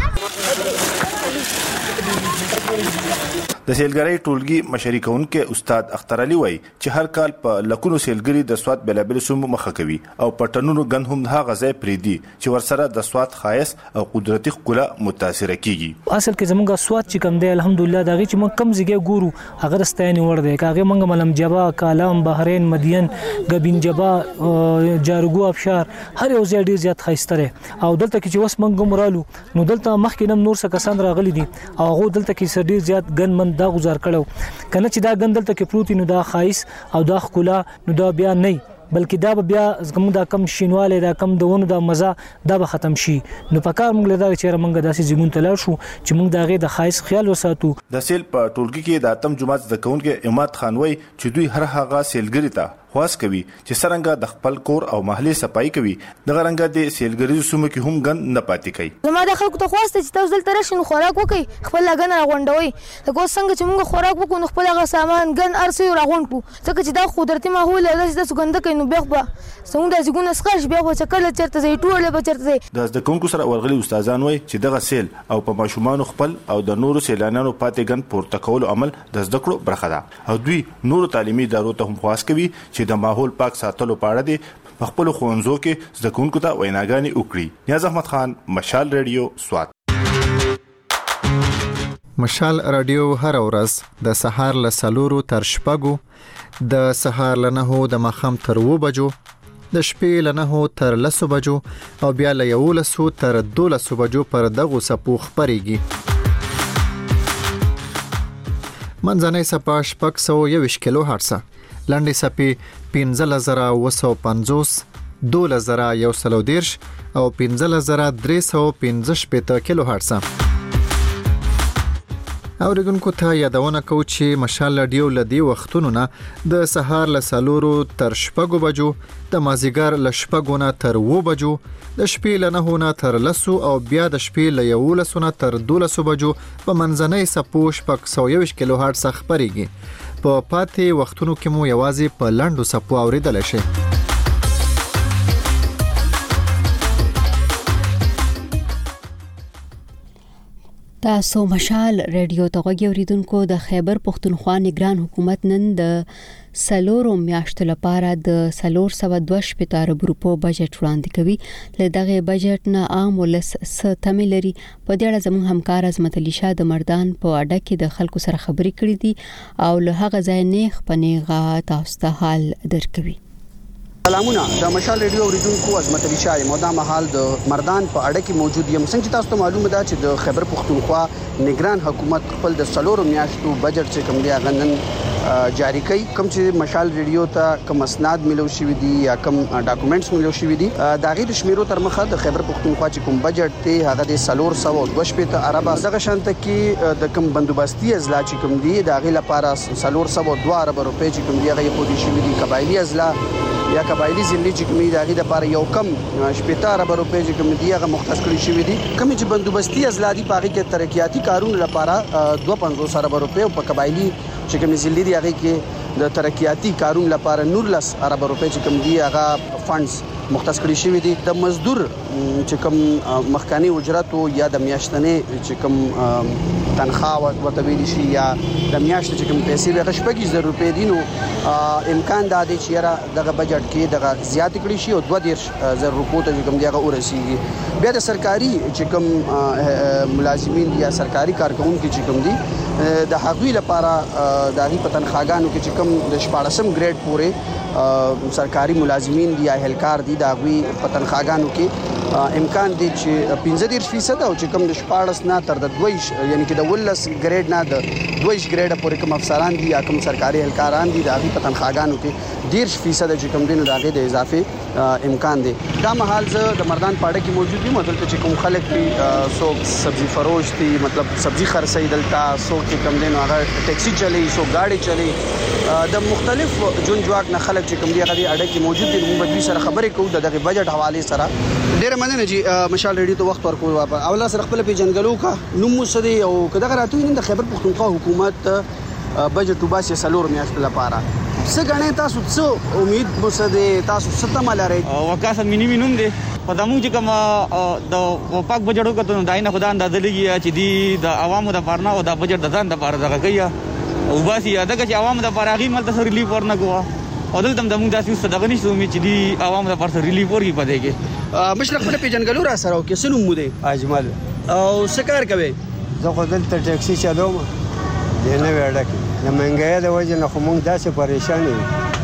د سیلګری ټولګي مشري کوونکي استاد اختر علي وای چې هر کال په لکونو سیلګری د سوات بلابل سوم مخه کوي او پټنونو غن هم هغه ځای پریدي چې ورسره د سوات خاص او قدرتي ښکلا متاثر کیږي. اصل کې زمونږ سوات چې کم دی الحمدلله دغه چې موږ کم ځای ګورو هغه رستایني ور دی کاغه موږ ملم جبا کالام بحرین مدین غبین جبا جارګو ابشار هر یو ځای ډیر زیات خاصتره او دلته کې چې وس موږ مرالو نو دلته مخکې نم نور څه کسان راغلي دي او هغه دلته کې ډیر زیات ګن من دا گزار کړو کنه چې دا ګندل ته کې پروتي نو دا خایس او دا خکولا نو دا بیا نه بلکې دا بیا زموږ دا کم شینواله دا کم دونه دا مزه دا به ختم شي نو په کار موږ لدا چې موږ داسې زګون تلل شو چې موږ دا غي د خایس خیال وساتو. د سیل په ټولګي کې د اتم جماعت د کونکي اماد خان وای چې دوی هر هغه سیلګری ته خواس کوي چې سرنګا د خپل کور او محلي صفای کوي د غرنګا د سیلګری سومو کې هم ګن نه پاتې کوي. زما د خلکو ته خواسته چې تاسو دلته راشئ خوراک وکړئ خپل لګن راغونډوي د کو څنګه چې موږ خوراک وکړو نو خپل هغه سامان ګن ارسي راغونډ کو ځکه چې دا قدرتي ماحول له داسې ګنده کوي نو بیا څنګه د زګون اسخرج بیا و چې کله چرته زی ټوله به چرته زی د زکونکو سره ورغلي استادان وای چې دغه سیل او په ماشومان خپل او د نورو سیلانانو پاتې ګن پورته کول عمل د زده کړو برخه ده او دوی نورو تعلیمي ادارو ته هم خواست کوي چې د ماحول پاک ساتلو په اړه د خپل خوندزو کې زکونکو ته ویناګانی وکړي. نیاز احمد خان مشال ریډیو سوات. مشال رادیو هر ورځ د سهار له 4 تر 6 د سهار له 9 د مخام تر 2 بجو د شپې له 9 تر 10 بجو او بیا له 11 تر 12 بجو پر دغه سپو خبريږي. منځنۍ سپا 621 کیلو هرتز لاندې سپي 15950 12110 او 15315 کیلو هرتز. اوریدونکو ته یادونه کوم چې مشال رادیو لدی وختونو نه د سهار له 4 تر 6 بجو د مازیګر له 6 نه تر 9 بجو د شپې له 9 نه تر 10 او بیا د شپې له 11 نه تر 12 بجو په منځنۍ سپوش په 120 کیلو هرتز خبريږي په پاتې وختونو کې مو یوازې په لاندو سپو اوریدل شي تاسو مشال رادیو ته غوږی اوریدونکو د خیبر پختونخوا نگران حکومت نن د سلورو میاشتو لپاره د 302 ارب روپو بجټ وړاندې کوي. له دغه بجټ نه عام ولس څه تمه لري په دې اړه زموږ همکار عظمت علي شاه د مردان په اډه کې د خلکو سره خبرې کړې دي او له هغه ځای نه خپنېغه تاسو ته حال درکوي. سلامونه د مشال ریډیو اوریدونکو عظمت علي شاه مودا مهال د مردان په اډه کې موجود یم. څنګه تاسو ته معلومه ده چې د خیبر پختونخوا نگران حکومت خپل د سلورو میاشتو بجټ چې کوم دی غنن جاری کوي. کوم چې مشال ریډیو ته کوم اسناد ملو شوی دي یا کوم ډاکومېنټس ملو شوی دي دا غیر شمیرو تر مخه د خیبر پختونخوا چې کوم بجټ ته هغه د 302 ارب دغه شانت کې د کوم بندوبستي ازلا چې کوم دي دا غي لپاره 302 ارب روپے چې کوم دی هغه په دې شوی دي. قبایلی ازلا یا قبایلی ضلع چې کومې دغه لپاره یو کم 18 ارب روپے چې کوم دی هغه مختص کړی شوی دي. کوم چې بندوبستي ازلادي پاغي کې ترقیاتی کارونه لپاره 250 ارب روپے او په قبایلی چې کوم ضلع دی هغه کې د ترقیاتی کارونه لپاره 19 ارب روپے چې کوم دی هغه فندز مختص کړی شوی دي. د مزدور چې کوم مخکاني اجرت یا د میاشتنې چې کوم تنخواه وتویل شي یا د میاشتې چې کوم پیسې به غشپږي روپے دي نو امکان دا دی چې را دغه بجټ کې دغه زیات کړی شي او 2000 روپو ته کوم دی هغه ورسیږي. بیا د سرکاري چې کوم ملازمین یا سرکاري کارکونکو چې کوم دي د حقوقي لپاره د هغه پتنخواګانو کې چې کوم د 14 ګریډ پورې سرکاري ملازمین دي یا اهلکار دي د هغه پتنخواګانو کې امکان دی چې 15% او چې کوم د 14 نه تر د 2 یعنی کې د 19 ګریډ نه د 2 ګریډ پورې کوم افسران دي یا کوم سرکاري اهلکاران دي د هغه پتنخواګانو کې 10% چې کوم دین دغه د اضافه امکان دی. دا مهال زه د مردان پاړه کې موجود یم. دلته چې کوم خلک دي سو سبزی فروش دي مطلب سبزی خرڅي دلته سو کې کوم دین هغه ټیکسي چلی سو گاډي چلی د مختلف جون جواک نه خلک چې کوم دی هغه اډه کې موجود دي. موږ به سره خبرې کوو دغه بجټ حواله سره. ډیر مننه چې مشال ریډیو ته وخت ورکوي. اوله سره خپل پیژنګلو کا نوم مسدي او کداغه راتوي نن د خیبر پختونخوا حکومت بجټ وباسي سلور میاشت لپاره څه غنې تاسو څه امید مسدي تاسو ستما لري وکاسه مینوم دي په دمو چې کوم د پاک بجټو کته داینه خدای اندازه لګي چې دی د عوامو د پارنا او د بجټ د ځان د پاره دغه کوي او باسي دغه چې عوامو د پاره غي مل ته ریلیف ورنه کوه او دلته د موږ داسې څه دغه نشو چې دی عوامو د پاره ریلیف ورګي پدې کې مشرق په پیژنګلو را سره کې سنوم مو دی اجمل او سکار کوي زه خو دلته ټیکسي چلوم د نه وړه کې د منګای د وجه نه خو موږ داسې پریشان یو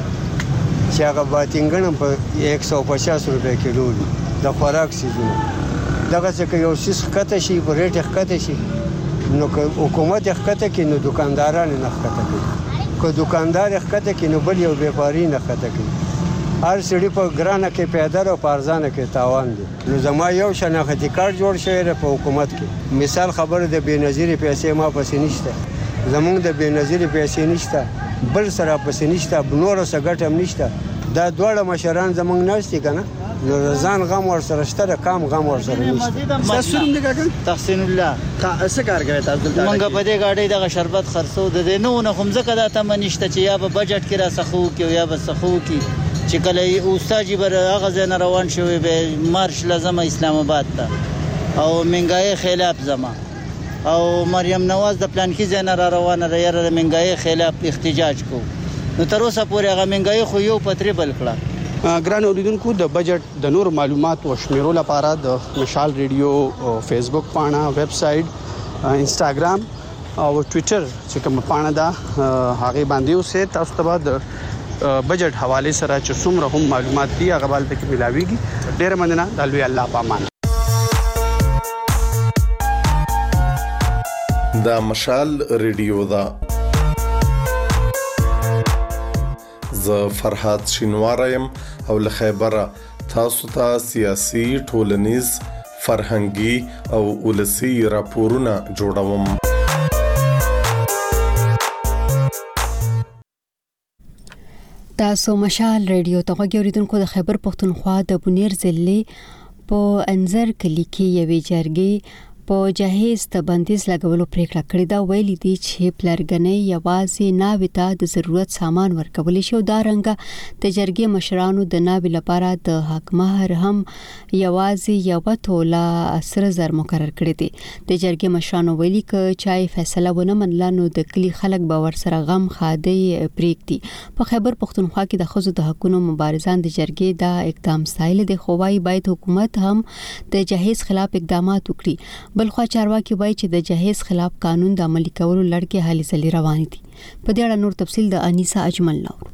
چې هغه باتینګن په 150 روپے کیلو د خوراک سيزونه دغه څه یو سیس خطه شي په ریټ خطه شي نو حکومت خطه کې نو دکانداران نه خطه کوي کو دکاندار خطه کې نو بل یو بیپاری نه خطه کوي. هر سړي په ګرانه کې پیدا او پارزانه کې تاوان دي. نو زما یو شناختی کارت جوړ شوی په حکومت کې مثال خبره د بنظیر پیسې ما پسې نشته زمونږ د بنظیر پیسې نشته بل سره پسې نشته نور څه ګټم نشته دا دوړه مشران زمونږ نشته کنه نو رضان غم ور سره شته کام غم ور سره نشته. تاسو هم دغه تحسین الله څه کار کوي تاسو دلته مونږ په دې غاډي دغه شربت خرڅو د دې نو هم ځکه دا تم نشته چې یا په بجټ کې را سخو کې یا به سخو کې چې کله اوستاجی بر هغه ځای روان شوی به مارش لازم اسلام آباد ته او منګای خلاف زما او مریم نواز د پلان کې ځای را روانه را د منګای خلاف احتجاج کو نو تر اوسه پورې هغه منګای خو یو پتري بل کړه. ګران اوریدونکو د بجټ د نور معلومات او شمیرو لپاره د مشال ریډیو فیسبوک پاڼه ویب سټ انستګرام او ټوئیټر چې کوم پاڼه ده هغه باندې اوسه تاسو ته د بجټ حواله سره چې څومره هم معلومات دي هغه بل پکې ملاويږي. ډېر مننه د لوی الله پامان. دا مشال ریډیو دا زه فرحات شینوارم او له خیبره تاسو ته سیاسي ټولنیز فرهنګي او ولسی راپورونه جوړوم. تاسو مشال ریډیو ته غوړیدونکو د خیبر پختونخوا د بونیر ضلع په انزر کلی کې یوې جرګې په جهیز ته بندیز لګولو پریکړه کړې ده. ویلي دي چې پلرګنۍ یوازې ناوې ته د ضرورت سامان ورکول شي او دا رنګه د جرګې مشرانو د ناوې لپاره د حق مهر هم یوازې یو توله سره زر مقرر کړی دی. د جرګې مشرانو ویلي ک چای فیصله ونه منله نو د کلی خلک به ورسره غم خادي پریکړي. په خیبر پختونخوا کې د ښځو د حقوقو مبارزان د جرګې دا اقدام ستایل دي خو وايي باید حکومت هم د جهیز خلاف اقدامات وکړي. بلخوا چارواکي وایي چې د جهیز خلاف قانون د عملي کولو لړۍ هلې ځلې روانې دي. په دې اړه نور تفصیل د انیسا اجمل لور.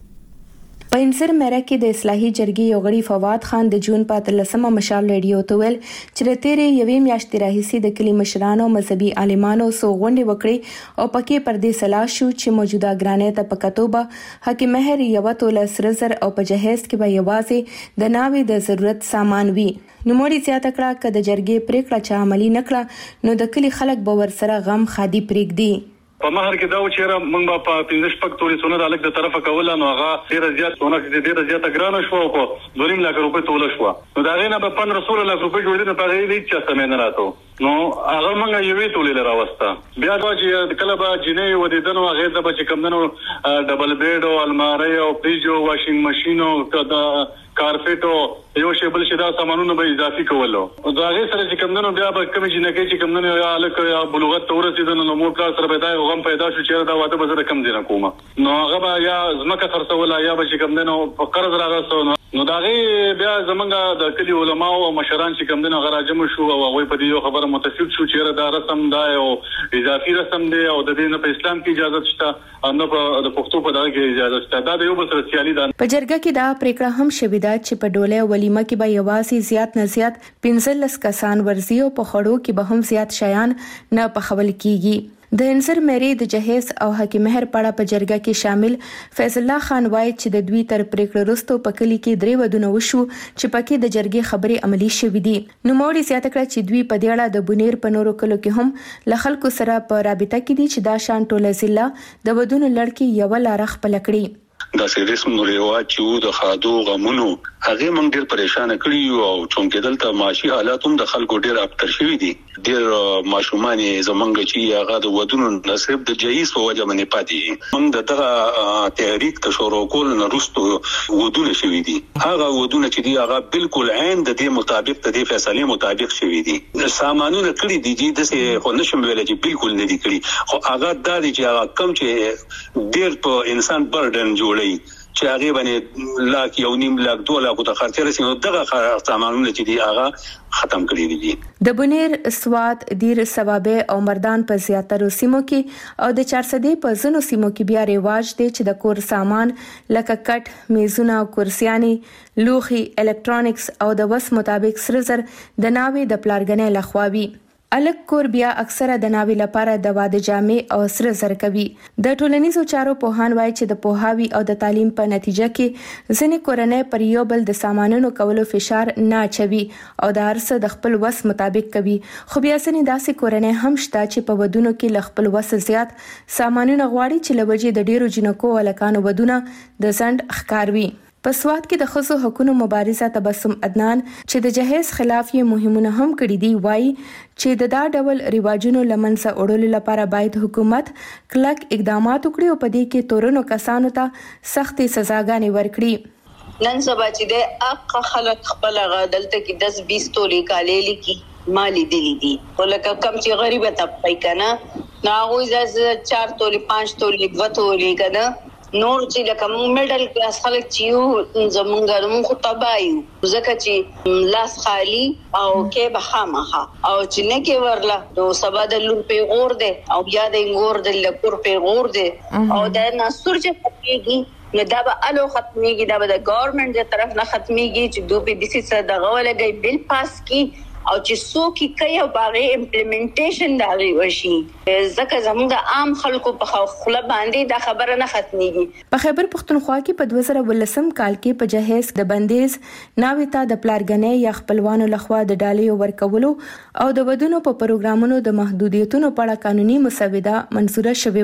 په انزر مېره کې د اصلاحي جرګې یو غړي فواد خان د جون په 13مه مشال ریډیو ته ویل چې د تیرې یوې میاشتې راهیسې د کلی مشرانو مذهبي عالمانو سو غونډې وکړې او پکې پر دې صلاح شو چې موجوده ګرانې ته په کتوبه حق مهر یو توله سره زر او په جهیز کې به یوازې د ناوې د ضرورت سامان وي. نو موري زیاته کړه ک د جرګې پریکړه چا عملی نکړه نو د کلی خلک به ورسره غم خادي پریږدي. په مهر کې دا و چې موږ په 15 شپږ تولې سونه د الګ د طرفه کوله نو هغه ډیر زیات سونه چې ډیر زیات ګرانه شو او 2.5 لک روپۍ توله شو. نو دا غینه په 15 لک روپۍ جوړې نه پغې دي چې څه مې نه راتو نو هغه موږ یوې تولې راوسته. بیا دا چې کله به جنې و دې دنو هغه د بچ کم دنو ډبل بیډ او الماری او فریج او واشینګ ماشين او کارپټ او یو شی بل شي دا سامانونه به اضافي کولو. دا هغه سره چې کم دنو بیا به کوم جنکې چې کم دنو یا الک یا بلوغت تورسیدل نو مور کار سره به دا غم پیدا شو چې دا واده به زره کم دینه کومه نو هغه به یا زمکه خرڅول یا به چې کم دنو په قرض راغسو نو دا غي بیا زمونږ د کلی علماء او مشران چې کم دنو غراجم شو او هغه په دې خبره متفق شو چې دا رسم دا او اضافي رسم دی او د دې نه په اسلام کې اجازه شته نو په د پښتو په دغه کې اجازه شته. دا یو بل سره سیالي ده. په جرګه کې دا پریکړه هم شوې ده چې په ډوله ولیمه کې به یوازې زیات نه زیات 15 کسان ورزي او په خړو کې به هم زیات شیان نه پخول کیږي. د انزر مېری د جهیز او حق مهر پړه په جرګه کې شامل فیض الله خان وایي چې د دوی تر پریکړه وروسته په کلی کې درې ودونه وشو چې پکې د جرګې خبرې عملی شوې دي. نو موري زیاته کړه چې دوی په دې اړه د بونیر په نورو کلو کې هم له خلکو سره په رابطه کې دي چې دا شان ټوله ضلع د ودونو لړۍ یو لار خپل کړي. دا رسم رواج چې د خادو غمونو هغه موږ ډیر پریشان کړی او چونکې دلته معاشي حالات هم د خلکو ډیر اکتر شوي دي. ډیر ماشومان زمونږ چې هغه د ودونو نصیب د جهیز په وجه باندې پاتې موږ دغه تحریک ته شروع کول نه رستو ودونه شوي دي. هغه ودونه چې دی هغه بالکل عین د دې مطابق د دې فیصله مطابق شوي دي. سامانونه کړی دي چې خو نشم ویل چې بالکل نه دي کړی خو هغه د دې چې هغه کم چې ډیر په انسان برډن جوړي چې هغه باندې لاک یو نیم لاک 2 لاک ته خرچ رسي نو دغه سامانونه چې دی هغه ختم کړی دي. د بونیر سواد دیر ثوابه او مردان په زیاتره سیمو کې او د 400 په زنو سیمو کې بیا ریواج دی چې د کور سامان لکه کټ میزونه کرسیاني لوخي الکترونکس او د وس مطابق سره زر د ناوې د پلارګنې لخواوي. الک کور بیا اکثره د ناوې لپاره د واده جامې او سره زر کوي. د ټولنیزو چارو پوهان وایي چې د پوهاوي او د تعلیم په نتیجه کې ځینې کورنۍ پر یو بل د سامانونو کولو فشار نه اچوي او د هر څه د خپل وس مطابق کوي. خو بیا ځینې داسې کورنۍ هم شته چې په ودونو کې له خپل وس زیات سامانونه غواړي چې لوجې د ډیرو جنکو ولکانو ودونه د سند ښکار وي. په سواد کې د ښځو حقوقو مبارزه تبسم عدنان چې د جهیز خلاف یې مهمونه هم کړې دي وایي چې د دا ډول ریواجونو لمنځه وړلو لپاره باید حکومت کلک اقدامات وکړي او په دې کې تورنو کسانو ته سختې سزاګانې ورکړي. نن سبا چې د اق خلک خپل غدلته کې 10-20 تولې کالې لیکي مالی دلی دي ولکه کم چې غریبه طبقه کنه ناغوي ز 4 تولې 5 تولې 2 تولې کنه نور چې لکه میډل کلاس خلک چې یو زمونږ خو تبایو ځکه چې لاس خالی او کې بخامه او چې نه کې ورلا نو سبا د لور په غور دي او بیا د ګور د لکور په غور دي او د ناسور چې پکېږي نو دا به الو ختميږي دا به د ګورنمنت تر طرف نه ختميږي چې دوی په دې څه دغه ولګي بل پاس کی او چې څوک کوي او باغې امپلیمنټیشن دا وشي ځکه زموږ د عام خلکو په خله باندې دا خبره نه ختميږي. په خیبر پختونخوا کې په 2018 کال کې په جهیز د بندیز ناوې ته د پلارګنې یا خپلوانو لخوا د ډالۍ ورکولو او د ودونو په پروګرامونو د محدودیتونو په اړه قانوني مسوده منزوره شوې و.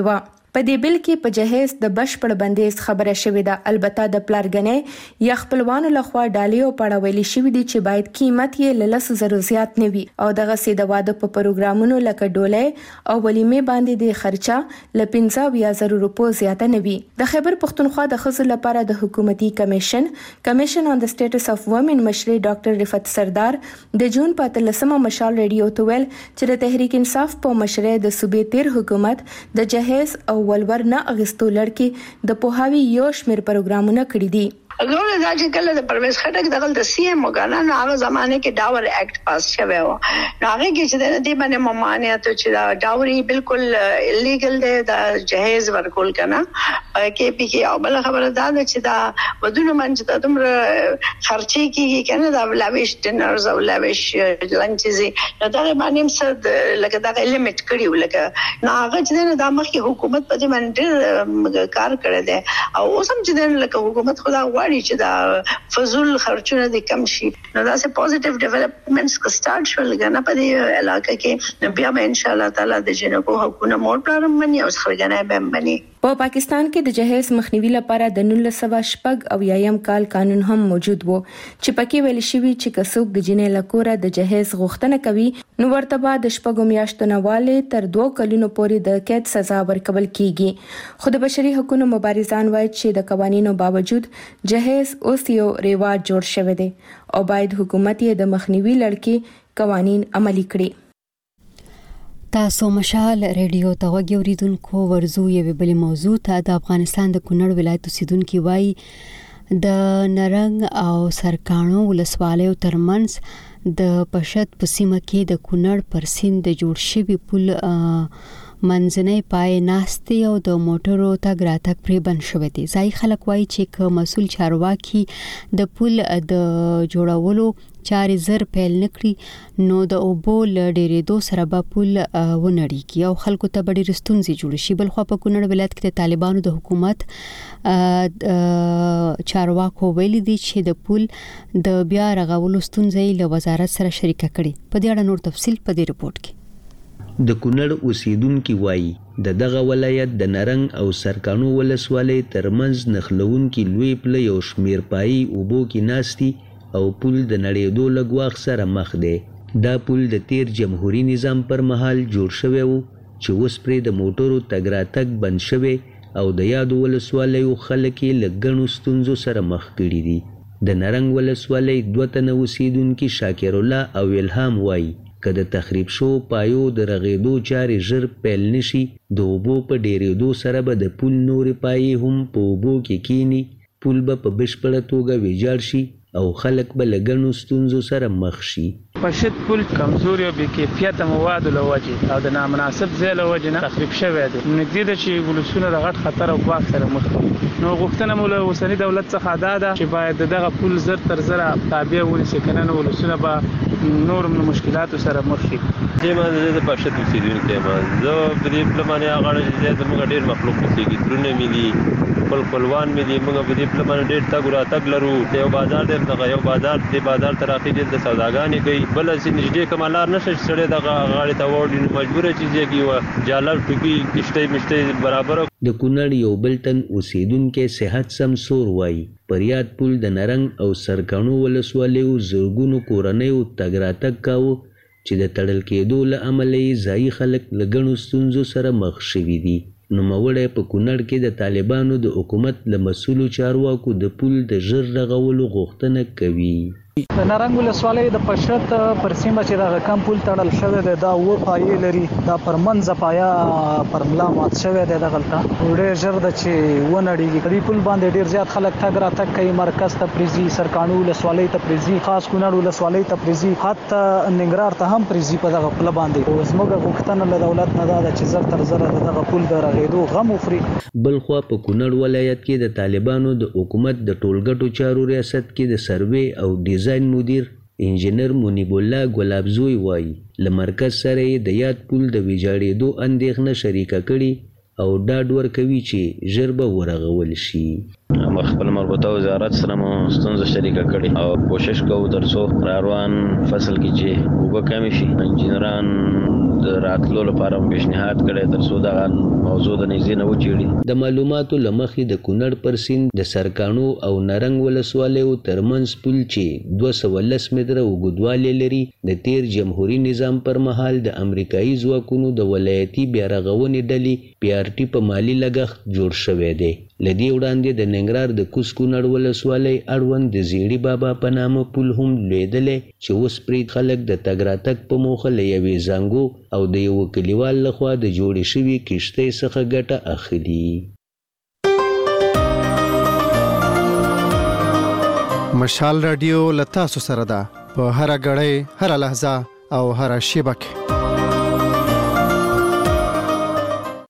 په دې بل کې په جهیز د بشپړ بندیز خبره شوې ده. البته د پلارګنې یا خپلوانو لخوا ډالۍ په ویلي شوې دي چې باید قیمت یې ل 100,000 زیات نه وي او دغه سي د واده په پروګرامونو لکه ډولۍ او ولیمې باندې د خرچه ل 15,000 روپیو زیات نه وي. د خیبر پښتونخوا د خزو لپاره د حکومتي کمیشن on the status of women مشر ډاکټر رفعت سردار د جون په 13مه مشال ریډیو ته ویل چې د تحریک انصاف په مشر د صوبې تیر حکومت د جهیز او ولور نه اغستو لړکی د پوهاوی یو شمیر پروګرامونه کړی دي. اګوره دا چې کله د پرویز خټک دغه د سی ام وګانا نو هغه زمانه کې ډاور اکټ پاس شوی و. نو هغه کې چې د دې باندې ممانعت چې دا ډاوري بالکل الیګل دی د جهیز ورکول کنه کې پی کې او بل خبره دا چې دا ودونه من چې دومره خرچي کیږي کنه دا لاویش ډینرز او لاویش لنچز نو دا باندې څه لکه دا لیمټ کړیو لکه نو هغه چې دا مخکې حکومت په دې باندې کار کړی دی او اوس هم چې لکه حکومت خدا چې دا فزول خرچونه دي کم شي نو دا سه پوزټیو ډیولپمنټس کا سٹارټ شول غنا په دې علاقې کې بیا به ان شاء الله تعالی د جنکو حقوقونه مور پرم مني او خلګنه به مني. په پاکستان کې د جهیز مخنیوي لپاره د 1900 او یایم کال قانون هم موجود وو چې پکې ویل شوی چې کڅوک د جنې لکوره د جهیز غوښتنه کوي نو ورته به د شپږو میاشتو نه والي تر 2 کلونو پورې د قید سزا ورکول کیږي. خو د بشري حقوقو مبارزان وایي چې د قوانینو باوجود جهیز اوس یو ریواج جوړ شوی دی او باید حکومت یې د مخنیوي لړکی قوانین عملي کړي. تاسو مشال ریډیو ته وګورئ ورزو یو بل موضوع ته د افغانستان د کونړ ولایت اوسیدونکو وایي د نرنګ او سرکانو ولسوالیو ترمنځ د پشت په سیمه کې د کونړ پر سیند د جوړ شوی پل منځنۍ پای ناستي او د موټرو تګ راتګ پرې بند شوی دی. ځای خلک وایي چې که مسول چارواکي د پل د جوړولو چارې زر پیل نکړي نو د اوبو ل ډېرېدو سره به پل ونړیږي او خلکو ته ډېرې ستونزې جوړ شي. بل خو په کونړ ولایت کې د طالبانو د حکومت چارواکو ویلي دي چې د پل د بیا رغولو ستونزې له وزارت سره شریکه کړي. په دې اړه نور تفصیل په دې رپورت کې. د کونړ اوسیدونکو وایي د دغه ولایت د نرنګ او سرکانو ولسوالۍ ترمنځ نخلونکو لوی پل یو شمیر پای اوبو کې ناستي او پل د نړېدو لګواخ سره مخ دی. دا پل د تیر جمهوریت نظام پر مهال جوړ شوی و چې اوس پرې د موټرو تګ راتګ بند شوی او د یادو ولسوالیو خلک یې له ګڼو ستونزو سره مخ کړي دي. د نرنګ ولسوالۍ 2 تنه اوسیدونکي شاکر الله او الهام وایي که د تخریب شو پایو د رغېدو چارې ژر پیل نشي د اوبو په ډېرېدو سره به د پل نورې پایې هم په اوبو کې کینی پل به په بشپړه توګه ویجاړ شي او خلک به له ګڼو ستونزو سره مخ شي. پشت پل کمزوري او بې کیفیته موادو له وجې او د نامناسب ځای له وجې نه تخریب شوی دی. نږدې ده چې ولسونه د غټ خطر او ګواښ سره مخ دي. نو غوښتنه مو له اوسني دولت څخه دا ده چې باید دغه پل زر تر زره تابع ونیسي که نه ولسونه به نور مشکلاتو سره مخ شي. زه د پشت اوسیدونکی یم. زه په دې پله باندې هغه اړه چې زموږ ډېر مخلوق اوسېږي ترونه مې دي خپلوان مې دي. موږ په دې پله باندې ډېر تګ راتګ لرو. یو بازار دی دغه یو بازار دی بازار ته راخي د سوداګانې کوي بل چې نږدې کومه لار نشي سړی دغه غاړې ته وړي نو مجبوره چې ځي و جالب ټوپي کشته مشته برابر. د کونړ یو بل تن اوسیدونکو صحت سمسور وایي پریاد پل د نرنګ او سرکانو ولسوالیو زرګونو کورنیو تګ راتګ کاوه چې د تړل کېدو له امله یې ځایي خلک له ګڼو ستونزو سره مخ شوي دي. نوموړی په کونړ کې د طالبانو د حکومت له مسؤلو چارواکو د پل د ژر رغولو غوښتنه کوي. د نرنګ ولسوالۍ د پشت پر سیمه چې د کم پل تړل شوی دی دا و پایې لري دا پر منځه پایا پر ملا مات شوی دی دغلته ډېر ژر ده چې ونړېږي. دې پل باندې ډېر زیات خلک تګ راتګ کوي مرکز ته پرېځي سرکانو ولسوالۍ ته پرېځي خاص کونړ ولسوالۍ ته پرېځي حتی ننګرهار ته هم پرېځي په دغه پل باندې. زموږ غوښتنه له دولت نه دا ده چې زر تر زره دغه پل د رغېدو غم وخوري. بلخوا په کونړ ولایت کې د طالبانو د حکومت د ټولګټو چارو ریاست کې د سروې او ډیزاین مدیر انجینر منیب الله ګلابزوی وایي له مرکز سره د یاد پل د ویجاړېدو اندېښنه شریکه کړي او ډاډ ورکوي چې ژر به ورغول شي. خپل مربوطه وزارت سره مو ستونزه شریکه کړې او کوشش کوو ترڅو روان فصل کې چې وګ کمی شي انجینران راتلو لپاره پیشنهاد کړي ترڅو دا موضوع د نږدې نه وچېړي. د معلوماتو لمخې د کونړ پر سیند د سرکانو او نرنګ ولسوالیو ترمنځ پل چې 210 متره اوږدوالی لري د تیر جمهوریت نظام پر مهال د امریکایي ځواکونو د ولایتي بیارغونې ډلې PRT په مالی لګښت جوړ شوی دی. لدی وړاندې د ننګرهار د کوز کونړ ولسوالۍ اړوند د زیړي بابا په نامه پل هم لویدلی چې اوس پرې خلک د تګ راتګ په موخه له یوې زانګو او د یو کلیوال لخوا د جوړې شوي کښتۍ څخه ګټه اخلي. مشال رادیو له تاسو سره ده په هر غړی، هر لحظه او هر شیبه کې.